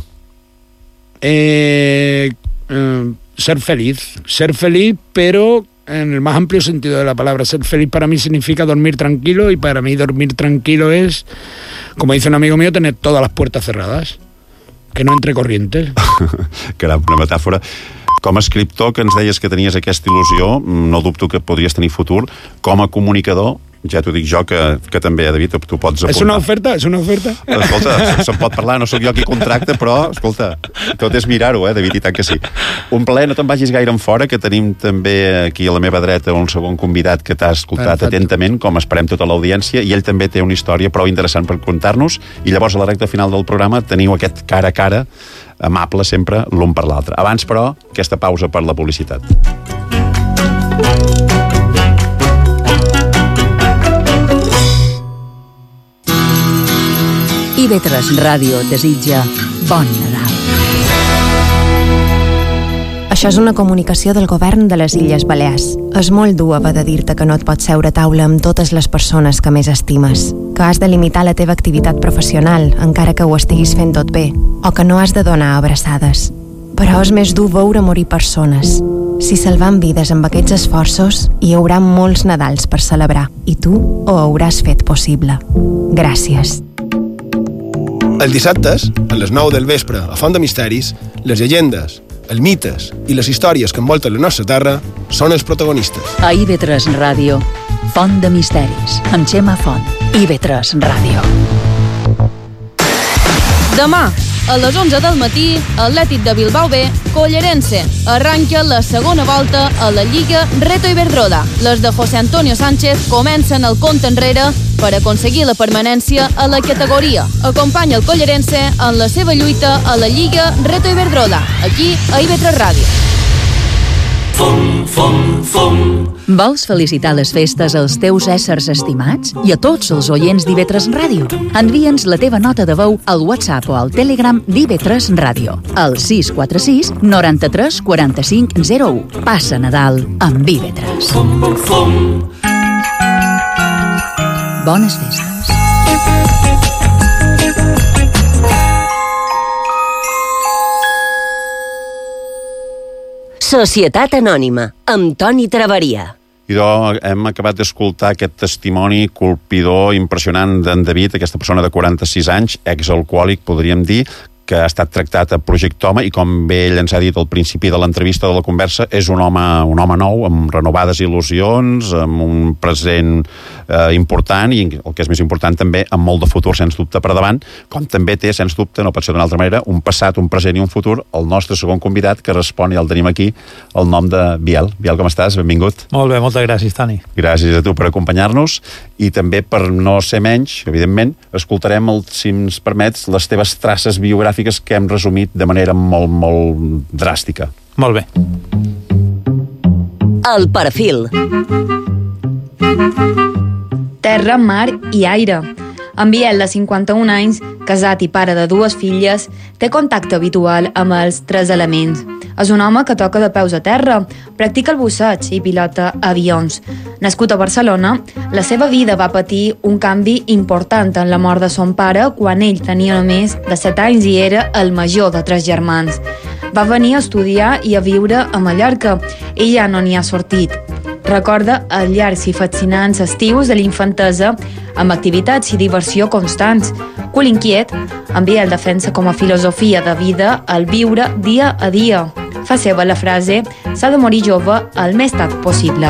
S5: Eh, eh, ser feliz. Ser feliz, pero en el más amplio sentido de la palabra. Ser feliz para mí significa dormir tranquilo, y para mí dormir tranquilo es, como dice un amigo mío, tener todas las puertas cerradas, que no entre corrientes.
S4: Caram, una metàfora. Com a escriptor, que ens deies que tenies aquesta il·lusió, no dubto que podries tenir futur. Com a comunicador, ja t'ho dic jo, que, que també, David, tu pots apuntar.
S5: És una oferta, és una oferta.
S4: Escolta, se'n pot parlar, no sóc jo qui contracta, però, escolta, tot és mirar-ho, eh, David, i tant que sí. Un plaer, no te'n vagis gaire en fora, que tenim també aquí a la meva dreta un segon convidat que t'ha escoltat Perfecte. atentament, com esperem tota l'audiència, i ell també té una història prou interessant per contar-nos, i llavors a la recta final del programa teniu aquest cara a cara, amable sempre, l'un per l'altre. Abans, però, aquesta pausa per la publicitat.
S2: I V tres Ràdio desitja bon Nadal.
S7: Això és una comunicació del govern de les Illes Balears. És molt dur haver de dir-te que no et pots seure a taula amb totes les persones que més estimes, que has de limitar la teva activitat professional, encara que ho estiguis fent tot bé, o que no has de donar abraçades. Però és més dur veure morir persones. Si salvant vides amb aquests esforços, hi haurà molts Nadals per celebrar, i tu ho hauràs fet possible. Gràcies.
S8: Els dissabtes, a les nou del vespre, a Font de Misteris, les llegendes, els mites i les històries que envolten la nostra terra són els protagonistes.
S2: A I V tres Ràdio, Font de Misteris, amb Xema Font. I V tres Ràdio.
S9: Demà, a les onze del matí, Atlètic de Bilbao B, Collerense. Arranca la segona volta a la Lliga Reto Iberdrola. Les de José Antonio Sánchez comencen el compte enrere per aconseguir la permanència a la categoria. Acompanya el Collerense en la seva lluita a la Lliga Reto Iberdrola, aquí a I V tres Ràdio.
S10: Fum, fum, fum.
S2: Vols felicitar les festes als teus éssers estimats? I a tots els oients d'I V tres Ràdio? Envia'ns la teva nota de veu al WhatsApp o al Telegram d'I V tres Ràdio, al sis quatre sis, noranta-tres, quaranta-cinc, zero u. Passa Nadal amb I V tres.
S10: Fum, fum, fum.
S2: Bones festes.
S3: Societat Anònima, amb Toni Traveria.
S4: Idò, hem acabat d'escoltar aquest testimoni colpidor, impressionant d'en David, aquesta persona de quaranta-sis anys, exalcohòlic, podríem dir, que ha estat tractat a Projecte Home i, com bé ell ens ha dit al principi de l'entrevista de la conversa, és un home, un home nou, amb renovades il·lusions, amb un present eh, important i, el que és més important també, amb molt de futur, sens dubte, per davant, com també té, sens dubte, no pot ser d'una altra manera, un passat, un present i un futur, el nostre segon convidat, que respon, i el tenim aquí, el nom de Biel. Biel, com estàs? Benvingut.
S11: Molt bé, moltes gràcies, Toni.
S4: Gràcies a tu per acompanyar-nos, i també, per no ser menys, evidentment, escoltarem, el, si ens permets, les teves traces biogràfiques que hem resumit de manera molt, molt dràstica.
S11: Molt bé.
S3: El perfil.
S6: Terra, mar i aire. En Biel, de cinquanta-un anys, casat i pare de dues filles, té contacte habitual amb els tres elements. És un home que toca de peus a terra, practica el busseig i pilota avions. Nascut a Barcelona, la seva vida va patir un canvi important en la mort de son pare quan ell tenia només de set anys i era el major de tres germans. Va venir a estudiar i a viure a Mallorca i ja no n'hi ha sortit. Recorda els llargs i fascinants estius de l'infantesa amb activitats i diversió constants. Cul inquiet, en Biel defensa com a filosofia de vida el viure dia a dia. Fa seva la frase «S'ha de morir jove el més tard possible».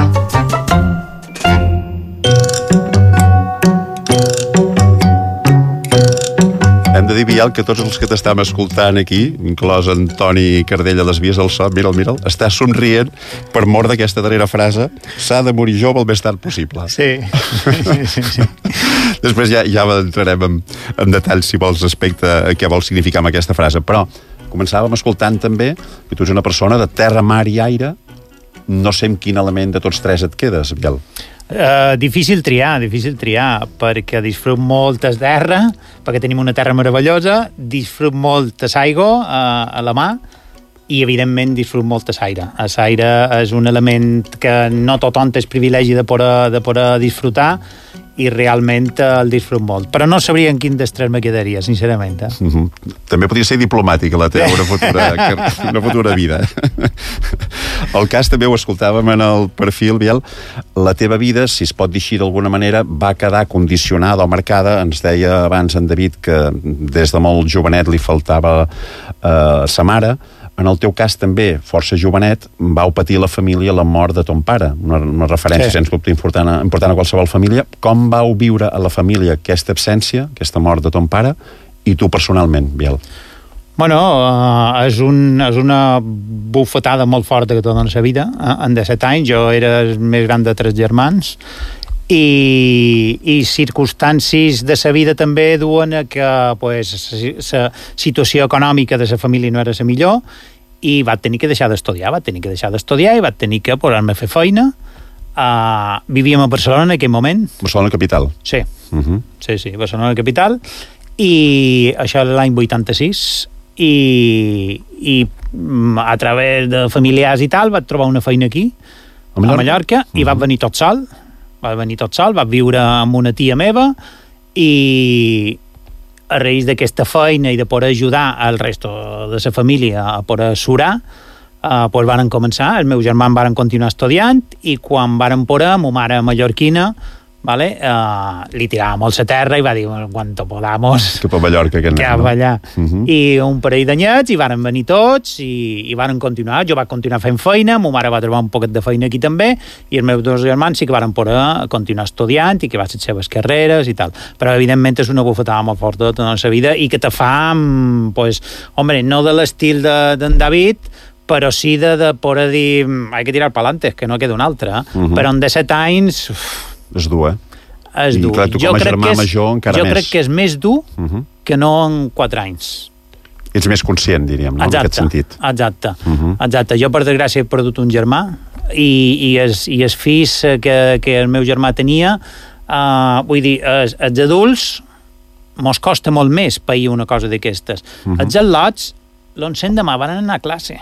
S4: Hem de dir, Biel, que tots els que t'estem escoltant aquí, inclòs en Toni Cardell a les vies del so, mira'l, mira'l, està somrient per mort d'aquesta darrera frase, s'ha de morir jove el més tard possible.
S11: Sí. sí, sí, sí.
S4: Després ja, ja entrarem en, en detall, si vols, respecte a què vol significar amb aquesta frase. Però començàvem escoltant també que tu ets una persona de terra, mar i aire. No sé amb quin element de tots tres et quedes, Biel.
S11: Uh, difícil triar, difícil triar, perquè disfrut molt de terra, perquè tenim una terra meravellosa, disfrut molt de l'aigua uh, a la mà, i evidentment disfrut molt de l'aire. L'aire és un element que no tothom té el privilegi de poder, de poder disfrutar, i realment el disfrut molt. Però no sabria en quin dels tres me quedaria, sincerament. Eh?
S4: Uh-huh. També podria ser diplomàtica la teva una futura, una futura vida. El cas també ho escoltàvem en el perfil, Biel. La teva vida, si es pot dir així d'alguna manera, va quedar condicionada o marcada. Ens deia abans en David que des de molt jovenet li faltava eh, sa mare. En el teu cas també, força jovenet, vau patir la família la mort de ton pare, una, una referència sí. sens dubte important, important a qualsevol família. Com vau viure a la família aquesta absència, aquesta mort de ton pare, i tu personalment, Biel?
S11: Bueno, uh, és, un, és una bufetada molt forta que te dona la vida. Uh, en disset anys, jo era el més gran de tres germans, i, i circumstàncies de la vida també duen a que pues, la situació econòmica de la família no era la millor, i va tenir que deixar d'estudiar, va tenir que deixar d'estudiar i va tenir que posar-me a fer feina. Uh, vivíem a Barcelona en aquell moment.
S4: Barcelona capital?
S11: Sí,
S4: uh-huh.
S11: sí, sí, Barcelona capital, i això era l'any vuitanta-sis, i, i a través de familiars i tal vaig trobar una feina aquí, a Mallorca, a Mallorca uh-huh. i vaig venir tot sol, va venir tot sol, va viure amb una tia meva, i a raïs d'aquesta feina i de poder ajudar al resto de la família a poder surar, eh, pues varen començar, el meu germà varen continuar estudiant, i quan varen poder, ma mare mallorquina, vale, uh, li tirava molt la terra i va dir, cuanto podamos,
S4: cap a Mallorca, que
S11: cap allà. Uh-huh. I un parell d'anyets i varen venir tots i, i varen continuar. Jo vaig continuar fent feina, ma mare va trobar un poquet de feina aquí també, i els meus dos germans sí que varen poder continuar estudiant i que va ser les seves carreres i tal. Però evidentment és una bufetada molt forta de tota la seva vida i que te fa, pues, hombre, no de l'estil d'en de, David, però sí de, de poder dir, hay que tirar pa'lante, que no queda un altre. Uh-huh. Però en disset anys... Uf,
S4: és dur, eh?
S11: És dur.
S4: I clar, tu com a germà major encara
S11: jo
S4: més.
S11: Jo crec que és més dur uh-huh. que no en quatre anys.
S4: Ets més conscient, diríem, no?
S11: Exacte,
S4: en aquest sentit.
S11: Exacte, uh-huh. exacte. Jo, per desgràcia, he perdut un germà, i, i, els, i els fills que, que el meu germà tenia, uh, vull dir, els, els adults mos costa molt més pair una cosa d'aquestes. Uh-huh. Els al·lots, l'onzen demà van anar a classe.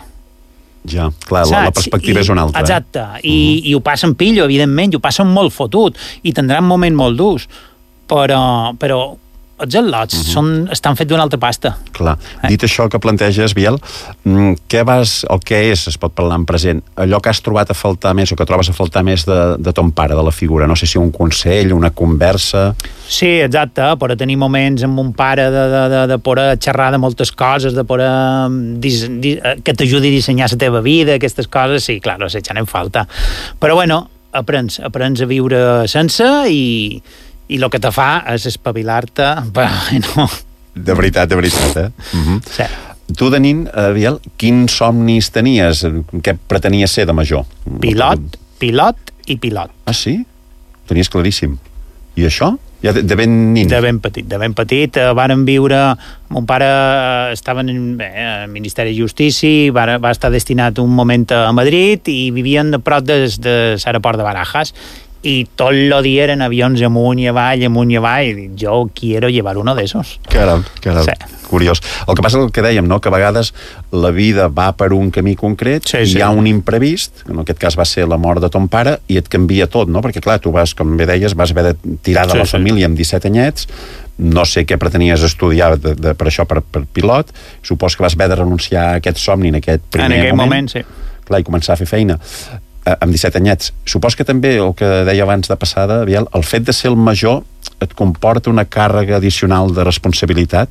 S4: Ja, clar, la, la perspectiva I, és una altra.
S11: Exacte,
S4: eh?
S11: I, uh-huh. i ho passen pillo, evidentment, i ho passen molt fotut, i tindran moments molt durs, però, però els al·lots uh-huh. són, estan fets d'una altra pasta.
S4: Clar. Eh? Dit això que planteges, Biel, què vas, o què és, es pot parlar en present, allò que has trobat a faltar més, o que trobes a faltar més de, de ton pare, de la figura? No sé si un consell, una conversa...
S11: Sí, exacte, per tenir moments amb un pare de, de, de, de poder xerrar de moltes coses, de poder dis, dis, que t'ajudi a dissenyar la teva vida, aquestes coses, sí, clar, no sé, ja n'hem falta. Però bueno, aprens, aprens a viure sense, i... i el que te fa és espavilar-te, bueno...
S4: De veritat, de veritat, eh? Uh-huh.
S11: Sí.
S4: Tu, de nin, uh, Biel, quins somnis tenies? Què pretenies ser de major?
S11: Pilot, pilot i pilot.
S4: Ah, sí? Ho tenies claríssim. I això? Ja de, de ben nin?
S11: De ben petit, de ben petit. Uh, varen viure... Mon pare estava en bé, el Ministeri de Justícia, va, va estar destinat un moment a Madrid i vivien a prop de, de l'aeroport de Barajas, i tot el dia eren avions amunt i avall, amunt i avall, i jo quiero llevar uno de esos.
S4: Caram, caram, sí. Curiós. El que passa és el que dèiem, no? Que a vegades la vida va per un camí concret, sí, sí. Hi ha un imprevist, en aquest cas va ser la mort de ton pare, i et canvia tot, no? Perquè clar, tu vas, com bé deies, vas haver de tirar de sí, la sí. família amb disset anyets, no sé què pretenies estudiar de, de, per això, per, per pilot, supos que vas haver de renunciar a aquest somni en aquest primer
S11: en aquell
S4: moment.
S11: moment, sí.
S4: Clar, i començar a fer feina. amb disset anyets. Supos que també, el que deia abans de passada, Biel, el fet de ser el major et comporta una càrrega addicional de responsabilitat?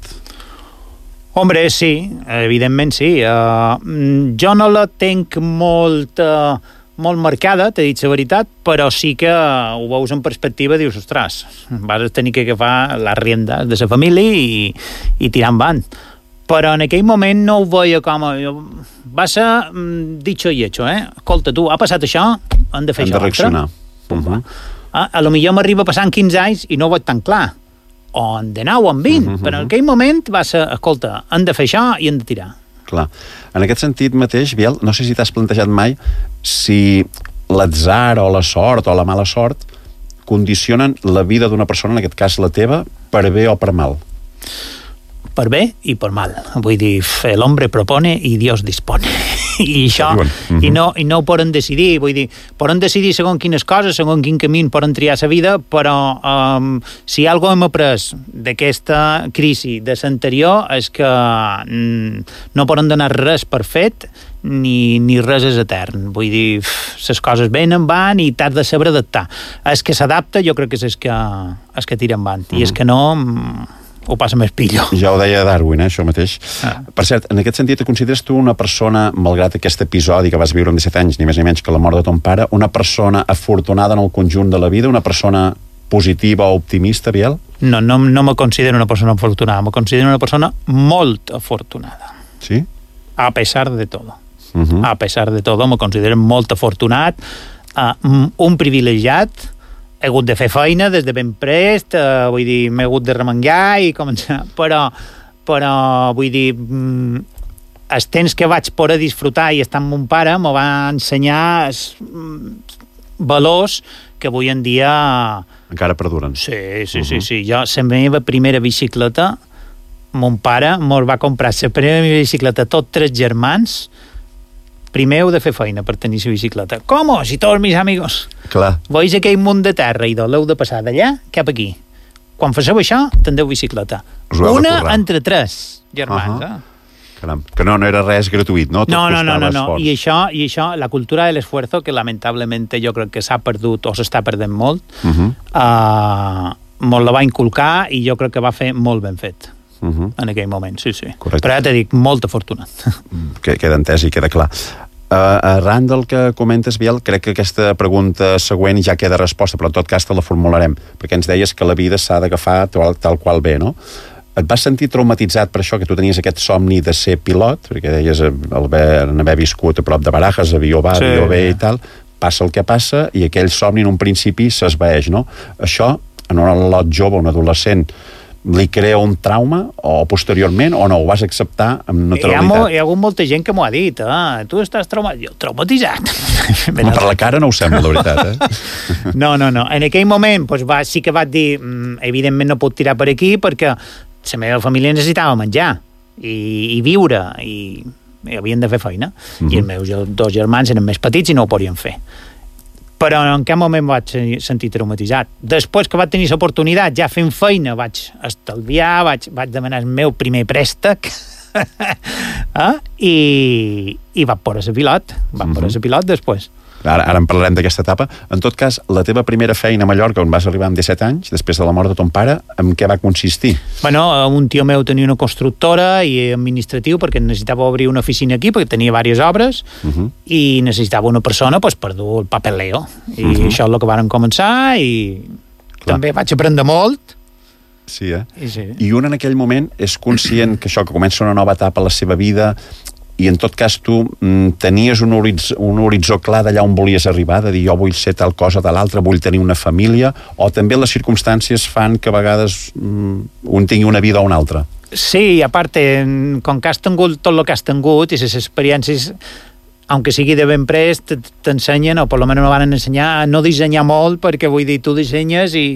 S11: Hombre, sí, evidentment sí. Uh, jo no la tenc molt, uh, molt marcada, t'he dit la veritat, però sí que ho veus en perspectiva, dius, ostres, vas tenir que agafar les riendes de la família i, i tirar endavant. Però en aquell moment no ho veia com a... Va ser mm, dicho i hecho, eh? Escolta, tu, ha passat això, hem de fer
S4: hem
S11: això.
S4: Hem de reaccionar.
S11: Uh-huh. Ah, a lo millor m'arriba passant quinze anys i no ho veig tan clar. O en de nou o en vint, uh-huh. però en aquell moment va ser, escolta, hem de fer això i hem de tirar.
S4: Clar. En aquest sentit mateix, Biel, no sé si t'has plantejat mai si l'atzar o la sort o la mala sort condicionen la vida d'una persona, en aquest cas la teva, per bé o per mal.
S11: Per bé i per mal. Vull dir, l'hombre propone i Dios dispone. I això, mm-hmm. i, no, i no ho poden decidir. Vull dir, poden decidir segons quines coses, segons quin camí poden triar la vida, però um, si algo hem après d'aquesta crisi de l'anterior és que mm, no poden donar res per fet ni, ni res és etern. Vull dir, les coses venen, van i t'has de saber adaptar. És que s'adapta, jo crec que és el que, és que tira endavant. Mm-hmm. I és que no... ho passa més pillo.
S4: Ja ho deia Darwin, eh, això mateix. Ah. Per cert, en aquest sentit, et consideres tu una persona, malgrat aquest episodi que vas viure amb disset anys, ni més ni menys que la mort de ton pare, una persona afortunada en el conjunt de la vida, una persona positiva o optimista, Biel?
S11: No, no, no me considero una persona afortunada, me considero una persona molt afortunada.
S4: Sí?
S11: A pesar de todo.
S4: Uh-huh.
S11: A pesar de todo, me considero molt afortunat, uh, un privilegiat. He hagut de fer feina des de ben prest, eh, vull dir, m'he hagut de remengar i començar, però, però vull dir, mm, els temps que vaig poder disfrutar i estar amb mon pare me va ensenyar els, mm, valors que avui en dia...
S4: Encara perduren.
S11: Sí, sí, uh-huh. sí, sí. Jo, la meva primera bicicleta, mon pare mos va comprar la primera bicicleta, tots tres germans. Primer heu de fer feina per tenir la bicicleta. Com? Si tots mis amigos...
S4: Clar.
S11: Veus aquell munt de terra i l'heu de passar d'allà cap aquí. Quan faceu això, tindreu bicicleta. Una entre tres germans. Uh-huh.
S4: eh? Caram, que no, no era res gratuït, no? Tot
S11: no, no, no, no, no.
S4: I
S11: això, i això, la cultura de l'esfuerzo, que lamentablemente jo crec que s'ha perdut o s'està perdent molt, uh-huh. uh, molt la va inculcar i jo crec que va fer molt ben fet. Uh-huh. En aquell moment, sí, sí. Correcte. Però ja t'he dit, molt afortunat.
S4: Que queda entès i queda clar. Uh, arran del que comentes, Biel, crec que aquesta pregunta següent ja queda resposta, però en tot cas te la formularem, perquè ens deies que la vida s'ha d'agafar tal, tal qual ve, no? Et vas sentir traumatitzat per això, que tu tenies aquest somni de ser pilot, perquè deies el haver, haver viscut a prop de Barajas, avió va, sí, avió ve i tal, passa el que passa i aquell somni en un principi s'esvaeix, no? Això, en un lot jove, un adolescent, li crea un trauma o posteriorment o no, ho vas acceptar amb naturalitat?
S11: Hi ha, hi ha hagut molta gent que m'ho ha dit, eh? Tu estàs traumatitzat. Jo, traumatitzat.
S4: No, per la cara no ho sembla, la veritat, eh?
S11: No, no, no. En aquell moment pues, va, sí que vaig dir, evidentment no puc tirar per aquí perquè la meva família necessitava menjar i, i viure i, i havien de fer feina. Uh-huh. I els meus dos germans eren més petits i no ho podien fer. Però en cap moment vaig sentir traumatitzat. Després que vaig tenir l'oportunitat, ja fent feina, vaig estalviar, vaig, vaig demanar el meu primer préstec eh? I, i va poder ser pilot. Va uh-huh. poder ser pilot després.
S4: Ara, ara en parlarem d'aquesta etapa. En tot cas, la teva primera feina a Mallorca, on vas arribar amb disset anys, després de la mort de ton pare, en què va consistir?
S11: Bueno, un tio meu tenia una constructora i administratiu perquè necessitava obrir una oficina aquí, perquè tenia diverses obres, uh-huh. i necessitava una persona pues, per dur el papeleo. I uh-huh. això és el que vàrem començar i clar. També vaig aprendre molt.
S4: Sí, eh?
S11: I, sí.
S4: I un en aquell moment és conscient que això, que comença una nova etapa a la seva vida i en tot cas tu mm, tenies un horitzó, un horitzó clar d'allà on volies arribar, de dir jo vull ser tal cosa de l'altra, vull tenir una família, o també les circumstàncies fan que a vegades mm, un tingui una vida o una altra?
S11: Sí, i a part, com que has tingut tot el que has tingut i les experiències, aunque sigui de ben prest, t'ensenyen, o per almenys me van ensenyar, a no dissenyar molt, perquè vull dir, tu dissenyes i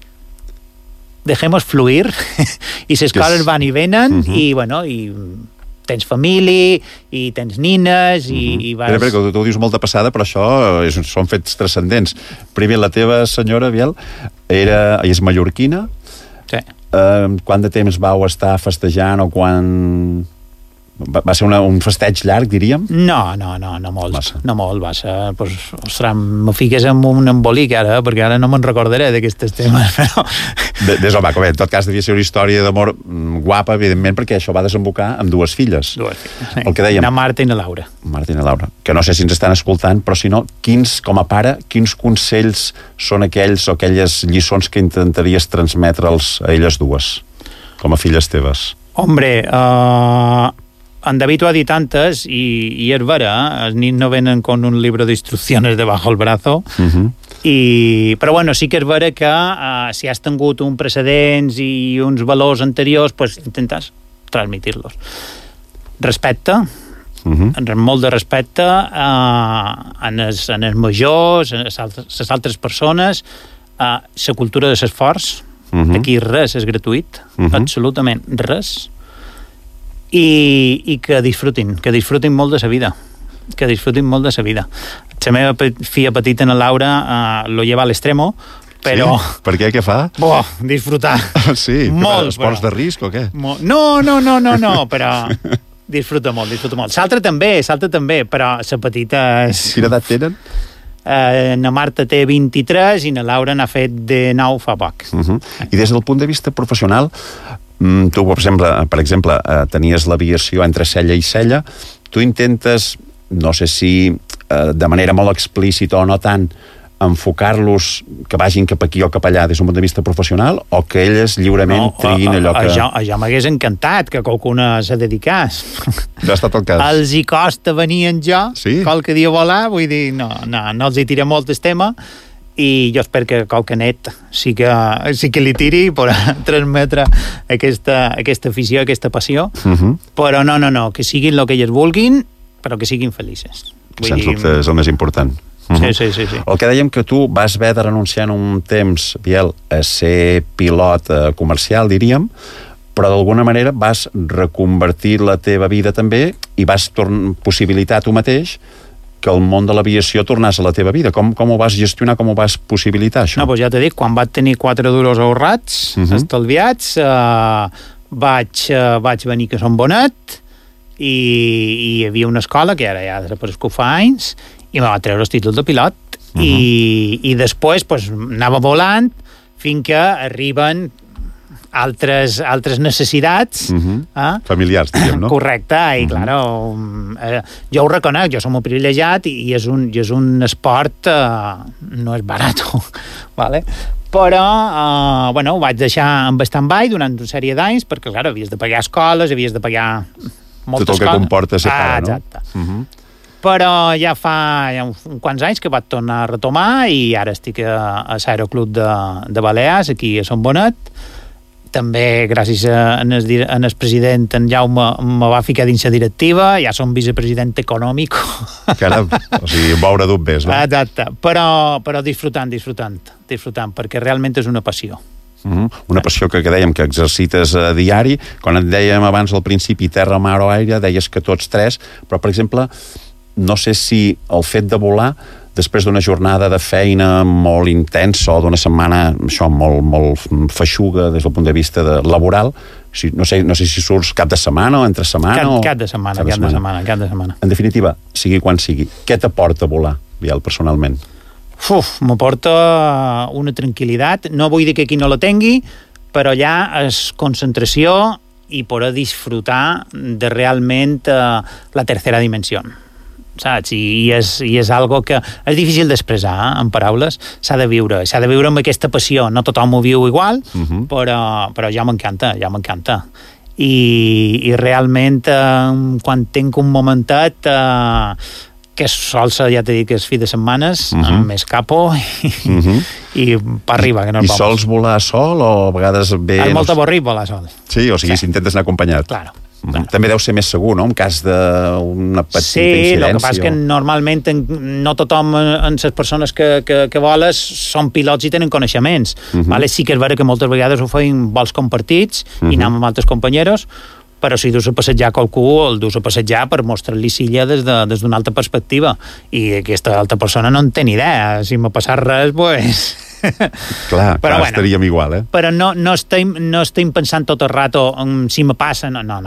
S11: dejemos fluir i les coses van i venen uh-huh. i bueno, i tens família i tens nines i, uh-huh. i vas...
S4: Però, però, tu ho dius molt de passada, però això és, són fets transcendents. Primer, la teva senyora, Biel, era, és mallorquina.
S11: Sí.
S4: Uh, quant de temps vau estar festejant o quan... Va, va ser una, un festeig llarg, diríem?
S11: No, no, no, no molt.
S4: Massa.
S11: No molt, va ser... Pues, ostres, me fiques en un embolic ara, eh? Perquè ara no me'n recordaré d'aquestes temes, però...
S4: De, des, home, com, en tot cas devia ser una història d'amor guapa, evidentment, perquè això va desembocar amb dues filles.
S11: Dues filles, sí.
S4: El que dèiem...
S11: Na Marta i na Laura.
S4: Marta i na Laura. Que no sé si ens estan escoltant, però si no, quins, com a pare, quins consells són aquells o aquelles lliçons que intentaries transmetre'ls a elles dues, com a filles teves?
S11: Hombre, uh, en David ho ha dit antes, i, i és vera, eh? Els nins no venen con un libro de instrucciones debajo el brazo,
S4: Uh-huh.
S11: i, però bueno, sí que és vera que uh, si has tingut un precedents i uns valors anteriors, pues intentes transmitir-los. Respecte,
S4: Uh-huh.
S11: molt de respecte uh, en, els, en els majors, en les altres, les altres persones, uh, la cultura de l'esforç,
S4: Uh-huh.
S11: aquí res és gratuït,
S4: Uh-huh.
S11: absolutament res, i, i que disfrutin, que disfrutin molt de la vida, que disfrutin molt de la vida. La meva pe- filla petita, na Laura, uh, lo lleva a l'extremo, però...
S4: Sí? Per què? Què fa?
S11: Boh, disfrutar.
S4: Sí?
S11: Molt,
S4: Esports
S11: però-
S4: de risc o què?
S11: Mo- No, no, no, no, no, però disfruta molt, disfruta molt. L'altra també, l'altra també, però la petita és...
S4: Quina edat tenen?
S11: Eh, na Marta té vint-i-tres i na Laura n'ha fet de nou fa poc.
S4: Uh-huh. I des del punt de vista professional, mm, tu, per exemple, per exemple eh, tenies l'aviació entre cella i cella, tu intentes, no sé si eh, de manera molt explícita o no tant, enfocar-los que vagin cap aquí o cap allà des d'un punt de vista professional, o que elles lliurement no, triguin allò que...
S11: Jo, jo m'hagués encantat que qualcuna se dedicés.
S4: No ha estat el cas.
S11: Els hi costa venir en jo,
S4: sí?
S11: qualque dia volar, vull dir, no, no, no els hi tira molt el tema, i jo espero que qualque net sí que, sí que li tiri per transmetre aquesta, aquesta afició, aquesta passió,
S4: Uh-huh.
S11: però no, no, no, que siguin el que elles vulguin, però que siguin felices. Vull
S4: Sens
S11: dir,
S4: dubte és el més important. Uh-huh.
S11: Sí, sí, sí, sí.
S4: El que dèiem que tu vas haver de renunciar en un temps, Biel, a ser pilot eh, comercial, diríem, però d'alguna manera vas reconvertir la teva vida també i vas torn- possibilitar tu mateix que el món de l'aviació tornés a la teva vida. Com, com ho vas gestionar, com ho vas possibilitar, això?
S11: No, doncs ja t'he dit, quan vaig tenir quatre duros ahorrats,
S4: Mhm.
S11: uh-huh. estalviats, eh, vaig, eh, vaig venir que som bonet, i, i hi havia una escola que ara ja ha desaparegut fa anys, i me va treure el títol de pilot, uh-huh. i, i després pues, anava volant fins que arriben altres, altres necessitats
S4: Uh-huh.
S11: eh?
S4: Familiars, diríem, no?
S11: Correcte, i uh-huh. claro, um, eh, jo ho reconec, jo som un privilegiat i, i és, un, i és un esport eh, no és barat, vale? Però eh, bueno, ho vaig deixar en stand-by durant una sèrie d'anys perquè, clar, havies de pagar escoles, havies de pagar moltes
S4: tot el que
S11: coses.
S4: comporta ser pare,
S11: ah,
S4: no?
S11: exacte.
S4: Uh-huh.
S11: Però ja fa ja uns quants anys que vaig tornar a retomar i ara estic a, a l'Aeroclub de, de Balears, aquí a Son Bonet. També, gràcies a, en, el, en el president, en Jaume, me va ficar dins la directiva, ja som vicepresident econòmic.
S4: Caram, o sigui, veure dubtes, no?
S11: Exacte, però, però disfrutant, disfrutant, disfrutant, perquè realment és una passió.
S4: Uh-huh. Una passió que, que dèiem que exercites a diari. Quan et dèiem abans al principi terra, mar o aire, deies que tots tres, però, per exemple, no sé si el fet de volar després d'una jornada de feina molt intensa o d'una setmana això, molt, molt feixuga des del punt de vista de laboral, si, no, sé, no sé si surts cap de setmana o entre setmana
S11: Cap,
S4: o...
S11: cap de setmana, cap de setmana. setmana, cap de setmana.
S4: En definitiva, sigui quan sigui, què t'aporta volar, Biel, personalment?
S11: Uf, m'aporta una tranquil·litat, no vull dir que aquí no la tingui, però allà és concentració i poder disfrutar de realment eh, la tercera dimensió. Saps? I és, i és algo que és difícil d'expressar eh, en paraules, s'ha de viure, s'ha de viure amb aquesta passió, no tothom ho viu igual, uh-huh. però, però ja m'encanta, ja m'encanta. I, i realment eh, quan tinc un momentet eh, que sols, ja t'he dit que és fi de setmanes, uh-huh. m'escapo i, uh-huh. i per arriba, que no
S4: I
S11: vamos.
S4: sols volar sol o a vegades bé...
S11: És molt
S4: no...
S11: avorrit volar sol.
S4: Sí, o sigui, sí. si intentes anar acompanyat.
S11: Claro.
S4: Clar. També deu ser més segur, no?, en cas d'una petita
S11: sí,
S4: incidència.
S11: Sí, el que passa és que normalment no tothom en les persones que, que, que voles són pilots i tenen coneixements. Uh-huh. Vale? Sí que és vera que moltes vegades ho feien vols compartits uh-huh. i anem amb altres companyeros, però si dus a passejar qualcú, el dus a passejar per mostrar-li silla des d'una de, des altra perspectiva. I aquesta altra persona no en té ni idea. Si m'ha passat res, pues...
S4: Clar,
S11: però,
S4: clar
S11: bueno,
S4: estaríem igual, eh?
S11: Però no, no, estem, no estem pensant tot el rato en si me passa, no, no, no.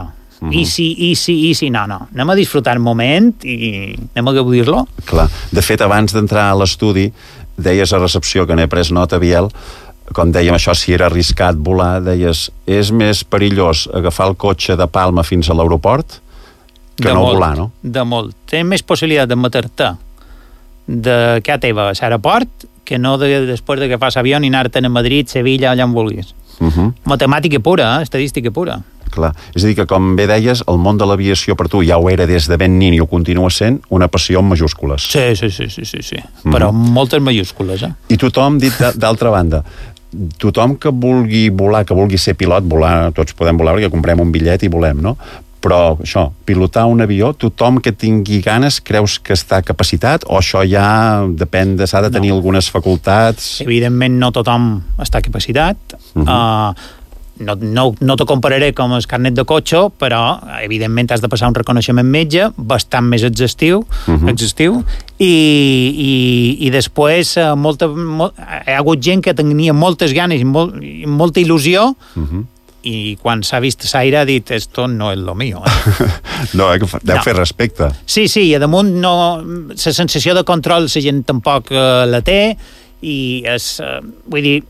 S11: Uh-huh. I si, i si, i si, no, no. Anem a disfrutar el moment i anem a gaudir-lo.
S4: Clar. De fet, abans d'entrar a l'estudi, deies a recepció, que n'he pres nota, Biel, com dèiem això, si era arriscat volar, deies, és més perillós agafar el cotxe de Palma fins a l'aeroport que
S11: de
S4: no
S11: molt,
S4: volar, no?
S11: De molt. Té més possibilitat de meter-te de casa teva a l'aeroport que no de, després de que fas avió i anar-te'n a Madrid, Sevilla, allà on vulguis. Uh-huh. Matemàtica pura, eh? Estadística pura.
S4: Clar. És a dir, que com bé deies, el món de l'aviació per tu ja ho era des de ben nin i ho continua sent una passió en majúscules.
S11: Sí, sí, sí, sí, sí, sí. Mm-hmm. Però moltes majúscules, eh?
S4: I tothom, dit d'altra banda, tothom que vulgui volar, que vulgui ser pilot, volar, tots podem volar perquè comprem un bitllet i volem, no? Però això, pilotar un avió, tothom que tingui ganes, creus que està capacitat o això ja depèn de, s'ha de tenir no. algunes facultats?
S11: Evidentment no tothom està capacitat. Uh-huh. Uh, no, no, no te compararé com el carnet de cotxe, però evidentment has de passar un reconeixement metge bastant més exhaustiu, uh-huh. exhaustiu i, i, i després uh, molta, molt, hi ha hagut gent que tenia moltes ganes i, molt, i molta il·lusió uh-huh. i quan s'ha vist l'aire ha dit esto no és lo mío. Eh?
S4: No, eh, deu no. fer respecte.
S11: Sí, sí, i a damunt no, la sensació de control la gent tampoc eh, la té i és, eh, vull dir,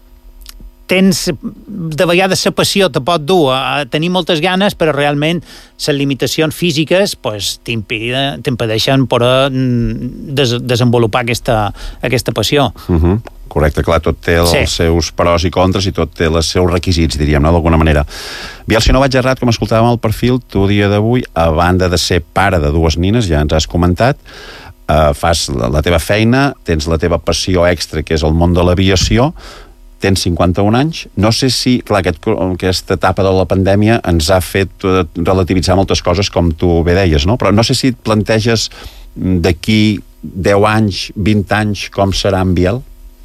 S11: tens, de vegades la passió te pot dur a, a tenir moltes ganes, però realment les limitacions físiques pues, t'impedeixen poder des, desenvolupar aquesta, aquesta passió.
S4: Uh-huh. Correcte, clar, tot té els sí. seus pros i contres i tot té els seus requisits, diríem, no?, d'alguna manera. Biel, si no vaig errat, com escoltàvem al perfil, tu dia d'avui, a banda de ser pare de dues nines, ja ens has comentat, eh, fas la, la teva feina, tens la teva passió extra, que és el món de l'aviació, tens cinquanta-un anys, no sé si, clar, aquest, aquesta etapa de la pandèmia ens ha fet uh, relativitzar moltes coses, com tu bé deies, no? Però no sé si et planteges d'aquí deu anys, vint anys, com serà en Biel?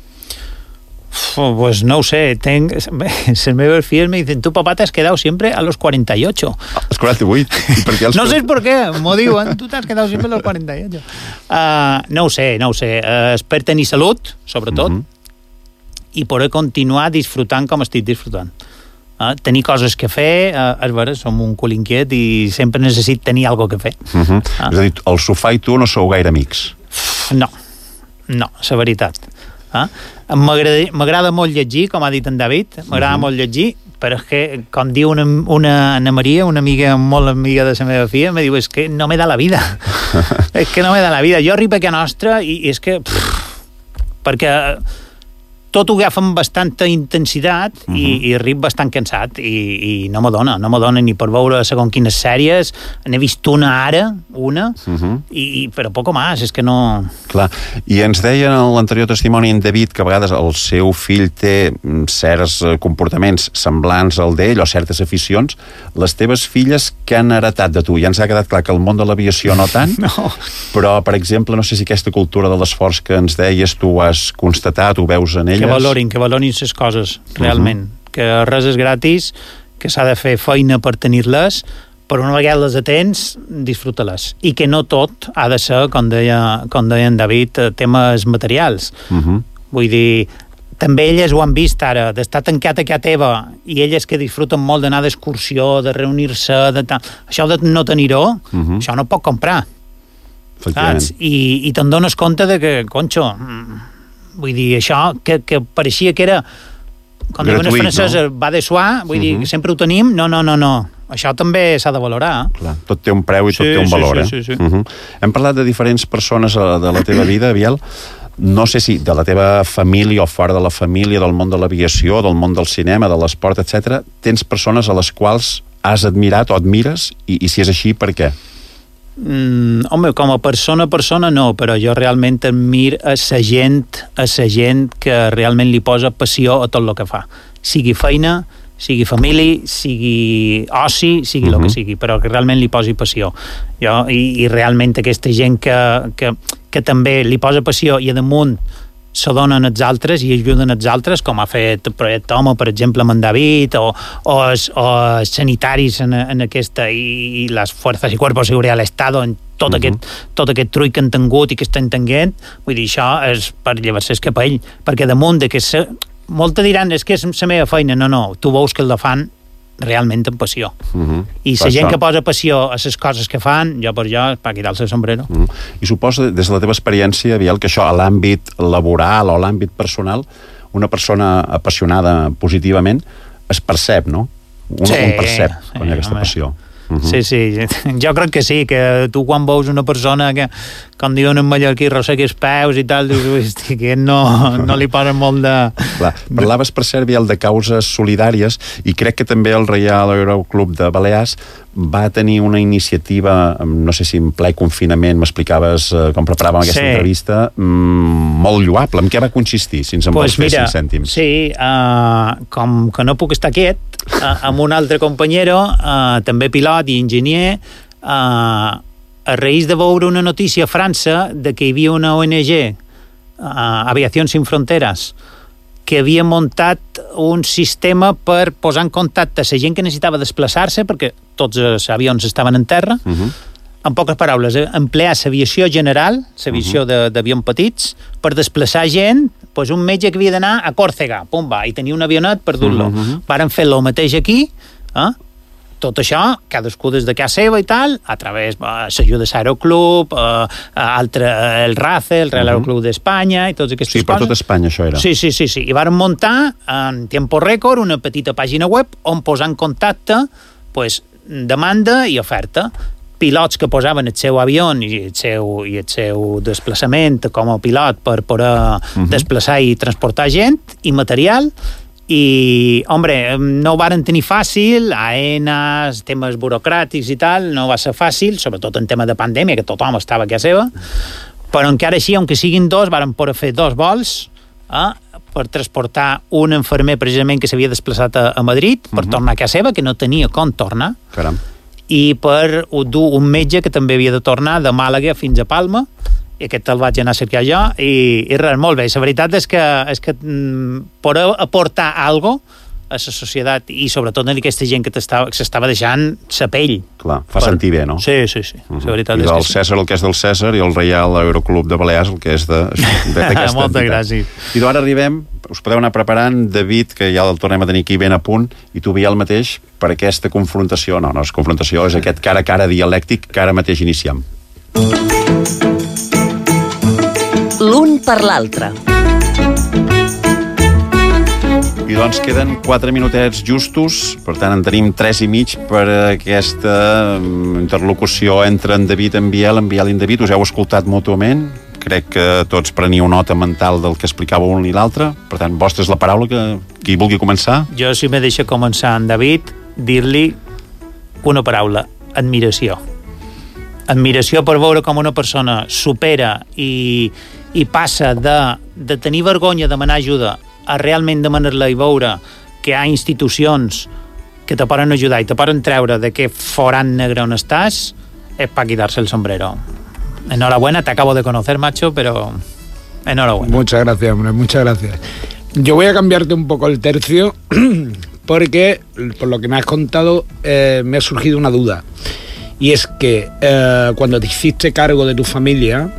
S11: Pues no ho sé, tenc... les meves filles me dicen, tu papá te has quedado siempre a los cuarenta y ocho.
S4: A los cuarenta y ocho? ¿Y por qué a los...
S11: No sé por qué, m'ho diuen, tu t'has quedado siempre a los cuarenta y ocho. Uh, no ho sé, no ho sé. Uh, espero tenir salut, sobretot, mm-hmm. i poder continuar disfrutant com estic disfrutant. Uh, tenir coses que fer, uh, és vera, som un cul inquiet i sempre necessit tenir alguna que fer.
S4: Uh-huh. Uh. És a dir, el sofà i tu no sou gaire amics.
S11: No, no, la veritat. Uh, m'agrada, m'agrada molt llegir, com ha dit en David, m'agrada uh-huh. molt llegir, però és que, com diu una, una Ana Maria, una amiga molt amiga de la meva filla, me diu, és que no me da la vida. És que no me da la vida. Jo arribo a casa nostra i, i és que... Pff, perquè... tot ho agafa amb bastanta intensitat uh-huh. i, i arribo bastant cansat i, i no m'adona, no m'adona ni per veure segons quines sèries, n'he vist una ara, una, uh-huh. i, però poco más, és que no...
S4: Clar, i ens deia en l'anterior testimoni en David que a vegades el seu fill té certs comportaments semblants al d'ell o certes aficions. Les teves filles què han heretat de tu? Ja ens ha quedat clar que el món de l'aviació no tant,
S11: no.
S4: Però, per exemple, no sé si aquesta cultura de l'esforç que ens deies tu ho has constatat, ho veus en elles?
S11: Que valorin, que valorin les coses, realment. Uh-huh. Que res és gratis, que s'ha de fer feina per tenir-les, però una vegada les atens, disfruta-les. I que no tot ha de ser, com deia, com deia en David, temes materials. Uh-huh. Vull dir, també elles ho han vist ara, d'estar tancat a casa teva, i elles que disfruten molt d'anar d'excursió, de reunir-se, de ta... això de no tenir-ho, uh-huh. això no pot comprar. Saps? I, i te'n dones compte de que, conxo... Vull dir, això que, que pareixia que era, quan diuen els francesos, no? Va de soir, vull uh-huh. dir, que sempre ho tenim, no, no, no, no. Això també s'ha de valorar.
S4: Clar, tot té un preu i
S11: sí,
S4: tot té un valor,
S11: sí, sí, sí, sí.
S4: eh? Uh-huh. Hem parlat de diferents persones de la teva vida, Biel. No sé si de la teva família o fora de la família, del món de l'aviació, del món del cinema, de l'esport, etcètera, tens persones a les quals has admirat o admires, i, i si és així, per què?
S11: Mm, home, com a persona a persona no, però jo realment admir a la gent, a la gent que realment li posa passió a tot el que fa. Sigui feina, sigui família, sigui oci, sigui el uh-huh. que sigui, però que realment li posi passió. Jo, i, i realment aquesta gent que, que, que també li posa passió i a damunt se donen els altres i ajuden els altres, com ha fet el projecte Home, per exemple, amb en David, o, o, els, o els sanitaris en, en aquesta, i, i les forces i cuerpos de seguridad de l'Estado, en tot, uh-huh. aquest, tot aquest trull que han tingut i que estan tenint, vull dir, això és per llevar-se el capell, perquè damunt de que se, molta diran, és que és la meva feina, no, no, tu veus que el de fan realment amb passió.
S4: Uh -huh.
S11: I la gent que posa passió a les coses que fan, jo per jo, per quitar-se el sombrero.
S4: Uh -huh. I suposo, des de la teva experiència, Biel, que això a l'àmbit laboral o a l'àmbit personal, una persona apassionada positivament es percep, no? Un,
S11: sí,
S4: un percep quan
S11: sí,
S4: hi ha aquesta
S11: home.
S4: passió.
S11: Uh-huh. Sí, sí, jo crec que sí, que tu quan veus una persona que, com diuen en mallorquí, rossegui els peus i tal, dius que no, no li posen molt de...
S4: Clar, parlaves, per cert, Biel, de causes solidàries, i crec que també el Reial Aeroclub de Balears va tenir una iniciativa, no sé si en ple confinament, m'explicaves eh, com preparàvem aquesta
S11: sí.
S4: entrevista, mmm, molt lloable. En què va consistir, si ens en
S11: pues
S4: vols fer
S11: mira,
S4: cinc cèntims?
S11: Sí, uh, com que no puc estar quiet, uh, amb un altre companyero, uh, també pilot i enginyer, uh, a raïs de veure una notícia a França de que hi havia una O N G, uh, Aviación Sin Fronteras, que havia muntat un sistema per posar en contacte la gent que necessitava desplaçar-se, perquè tots els avions estaven en terra. Uh-huh. En poques paraules, emplear l'aviació general, l'aviació uh-huh. d'avions petits, per desplaçar gent, doncs un metge que havia d'anar a Còrsega, pum, va, i tenia un avionet per dur-lo. Uh-huh. Varen fer el mateix aquí, eh? Tot això, cadascú des de casa seva i tal, a través de l'ajuda de l'Aeroclub, eh, altre, el RACE, el Real uh-huh. Aeroclub d'Espanya i totes aquestes
S4: sí,
S11: coses. Sí,
S4: per tot Espanya això era.
S11: Sí, sí, sí, sí. I varen muntar en tiempo rècord una petita pàgina web on posar en contacte pues, demanda i oferta. Pilots que posaven el seu avió i el seu, i el seu desplaçament com a pilot per poder uh-huh. desplaçar i transportar gent i material. I, hombre, no ho varen tenir fàcil, A E N A, temes burocràtics i tal, no va ser fàcil, sobretot en tema de pandèmia, que tothom estava a casa seva, però encara així, aunque siguin dos, varen poder fer dos vols eh, per transportar un infermer precisament que s'havia desplaçat a, a Madrid, per uh-huh. tornar a casa seva, que no tenia com tornar,
S4: Caram.
S11: I per dur un metge que també havia de tornar de Màlaga fins a Palma, i aquest el vaig anar a cercar jo, i, i res, molt bé. La veritat és que, és que mm, poder aportar alguna cosa a la societat, i sobretot a aquesta gent que s'estava deixant la pell.
S4: Clar, fa
S11: per...
S4: sentir bé, no?
S11: Sí, sí, sí. Uh-huh. La veritat
S4: I
S11: és
S4: del
S11: que
S4: Cèsar el que és del Cèsar i el Reial Aeroclub de Balears el que és d'aquesta
S11: Moltes
S4: entitat.
S11: gràcies.
S4: I ara arribem, us podeu anar preparant, David, que ja el tornem a tenir aquí ben a punt, i tu, Biel, mateix, per aquesta confrontació. No, no és confrontació, és aquest cara a cara dialèctic que ara mateix iniciem.
S3: L'un per l'altre.
S4: I doncs queden quatre minutets justos, per tant en tenim tres i mig per aquesta interlocució entre en David i en Biel, en Biel i en David. Us heu escoltat mútuament, crec que tots preniu nota mental del que explicava un i l'altre, per tant, vostra és la paraula, que qui vulgui començar.
S11: Jo, si me deixa començar en David, dir-li una paraula, admiració. Admiració per veure com una persona supera i, i passa de, de tenir vergonya de demanar ajuda a realment demanar-la i veure que hi ha institucions que te poden ajudar i te poden treure de que forat negre on estàs, es para quitarse el sombrero. Enhorabuena, te acabo de conocer, macho, pero enhorabuena.
S5: Muchas gracias, hombre, muchas gracias. Yo voy a cambiarte un poco el tercio porque, por lo que me has contado, eh, me ha surgido una duda. Y es que eh, cuando te hiciste cargo de tu familia,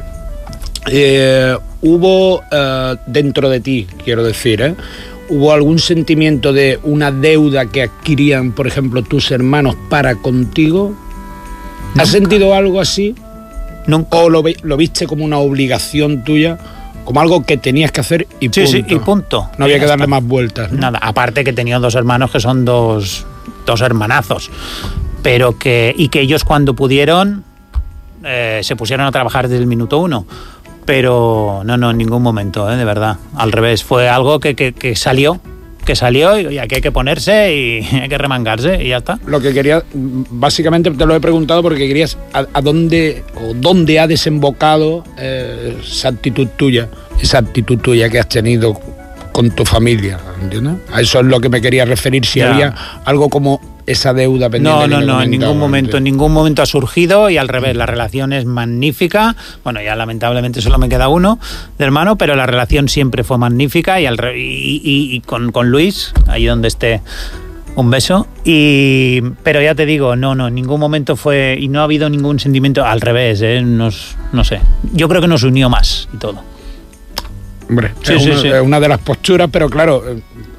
S5: eh, hubo eh, dentro de ti, quiero decir, ¿eh? ¿Hubo algún sentimiento de una deuda que adquirían, por ejemplo, tus hermanos para contigo? ¿Nunca. ¿Has sentido algo así?
S11: Nunca.
S5: ¿O lo, lo viste como una obligación tuya? Como algo que tenías que hacer y punto.
S11: Sí, sí, y punto.
S5: No había que darle más vueltas, ¿no?
S11: Nada, aparte que tenía dos hermanos que son dos, dos hermanazos, pero que, y que ellos cuando pudieron eh, se pusieron a trabajar desde el minuto uno. Pero no, no, en ningún momento, ¿eh? De verdad. Al revés, fue algo que, que, que salió, que salió y aquí hay que ponerse y hay que remangarse y ya está.
S5: Lo que quería, básicamente te lo he preguntado porque querías a, a dónde o dónde ha desembocado eh, esa actitud tuya, esa actitud tuya que has tenido con tu familia, ¿entiendes? A eso es lo que me quería referir, si
S11: ya.
S5: Había algo como esa deuda pendiente.
S11: No, no, no, en ningún momento, en ningún momento ha surgido, y al revés, la relación es magnífica. Bueno, ya lamentablemente solo me queda uno de hermano, pero la relación siempre fue magnífica, y, al re- y, y, y con, con Luis, ahí donde esté, un beso. Y, pero ya te digo, no, no, en ningún momento fue, y no ha habido ningún sentimiento, al revés, ¿eh? Nos, no sé, yo creo que nos unió más y todo.
S5: Hombre,
S11: Sí,
S5: es,
S11: sí,
S5: una,
S11: sí.
S5: es una de las posturas, pero claro,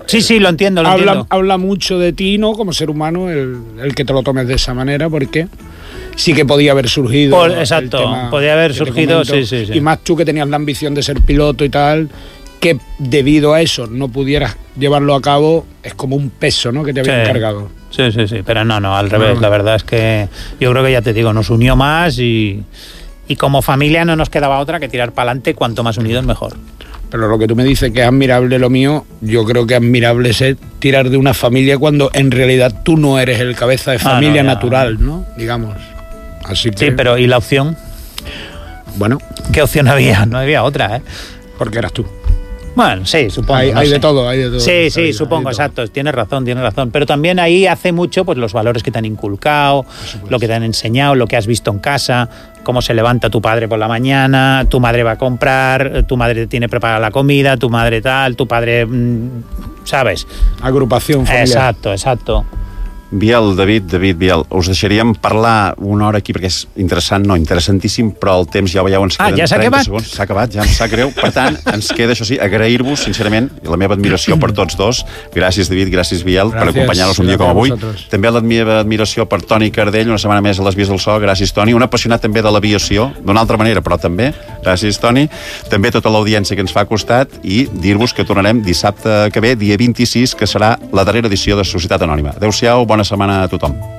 S11: Sí, sí, lo entiendo, lo
S5: habla,
S11: entiendo.
S5: Habla mucho de ti, ¿no? Como ser humano, el, el que te lo tomes de esa manera, porque sí que podía haber surgido.
S11: Por, exacto, podía haber surgido, sí, sí, sí.
S5: Y más tú que tenías la ambición de ser piloto y tal, que debido a eso no pudieras llevarlo a cabo, es como un peso, ¿no? Que te habían
S11: sí.
S5: cargado.
S11: Sí, sí, sí, pero no, no, al revés.
S5: No.
S11: La verdad es que yo creo que ya te digo, nos unió más y, y como familia no nos quedaba otra que tirar para adelante, cuanto más unidos mejor.
S5: Pero lo que tú me dices que es admirable lo mío, yo creo que admirable es tirar de una familia cuando en realidad tú no eres el cabeza de familia ah, no, natural, ¿no? Digamos. Así que...
S11: Sí, pero ¿y la opción?
S5: Bueno.
S11: ¿Qué opción había? No había otra, ¿eh?
S5: Porque eras tú.
S11: Bueno, sí, supongo.
S5: Hay,
S11: no
S5: hay
S11: sé.
S5: de todo, hay de todo.
S11: Sí, sí,
S5: hay,
S11: supongo,
S5: hay
S11: exacto. Tienes razón, tienes razón. Pero también ahí hace mucho pues los valores que te han inculcado, lo que te han enseñado, lo que has visto en casa, cómo se levanta tu padre por la mañana, tu madre va a comprar, tu madre tiene preparada la comida, tu madre tal, tu padre... ¿Sabes?
S5: Agrupación familiar.
S11: Exacto, exacto.
S4: Biel, David, David, Biel, us deixaríem parlar una hora aquí perquè és interessant, no, interessantíssim, però el temps ja ho veieu, ens
S11: ah,
S4: queden
S11: ja
S4: trenta segons. S'ha acabat, ja em sap greu. Per tant, ens queda, això sí, agrair-vos, sincerament, i la meva admiració per tots dos. Gràcies, David, gràcies, Biel, gràcies, per acompanyar-nos un dia com avui. També la meva admiració per Toni Cardell, una setmana més a les Vies del So. Gràcies, Toni. Un apassionat també de l'aviació, d'una altra manera, però també. Gràcies, Toni. També tota l'audiència que ens fa costat i dir-vos que tornarem dissabte que ve, dia vint-i-sis, que serà la darrera edició de Societat Anònima. Adéu-siau, bona setmana a tothom.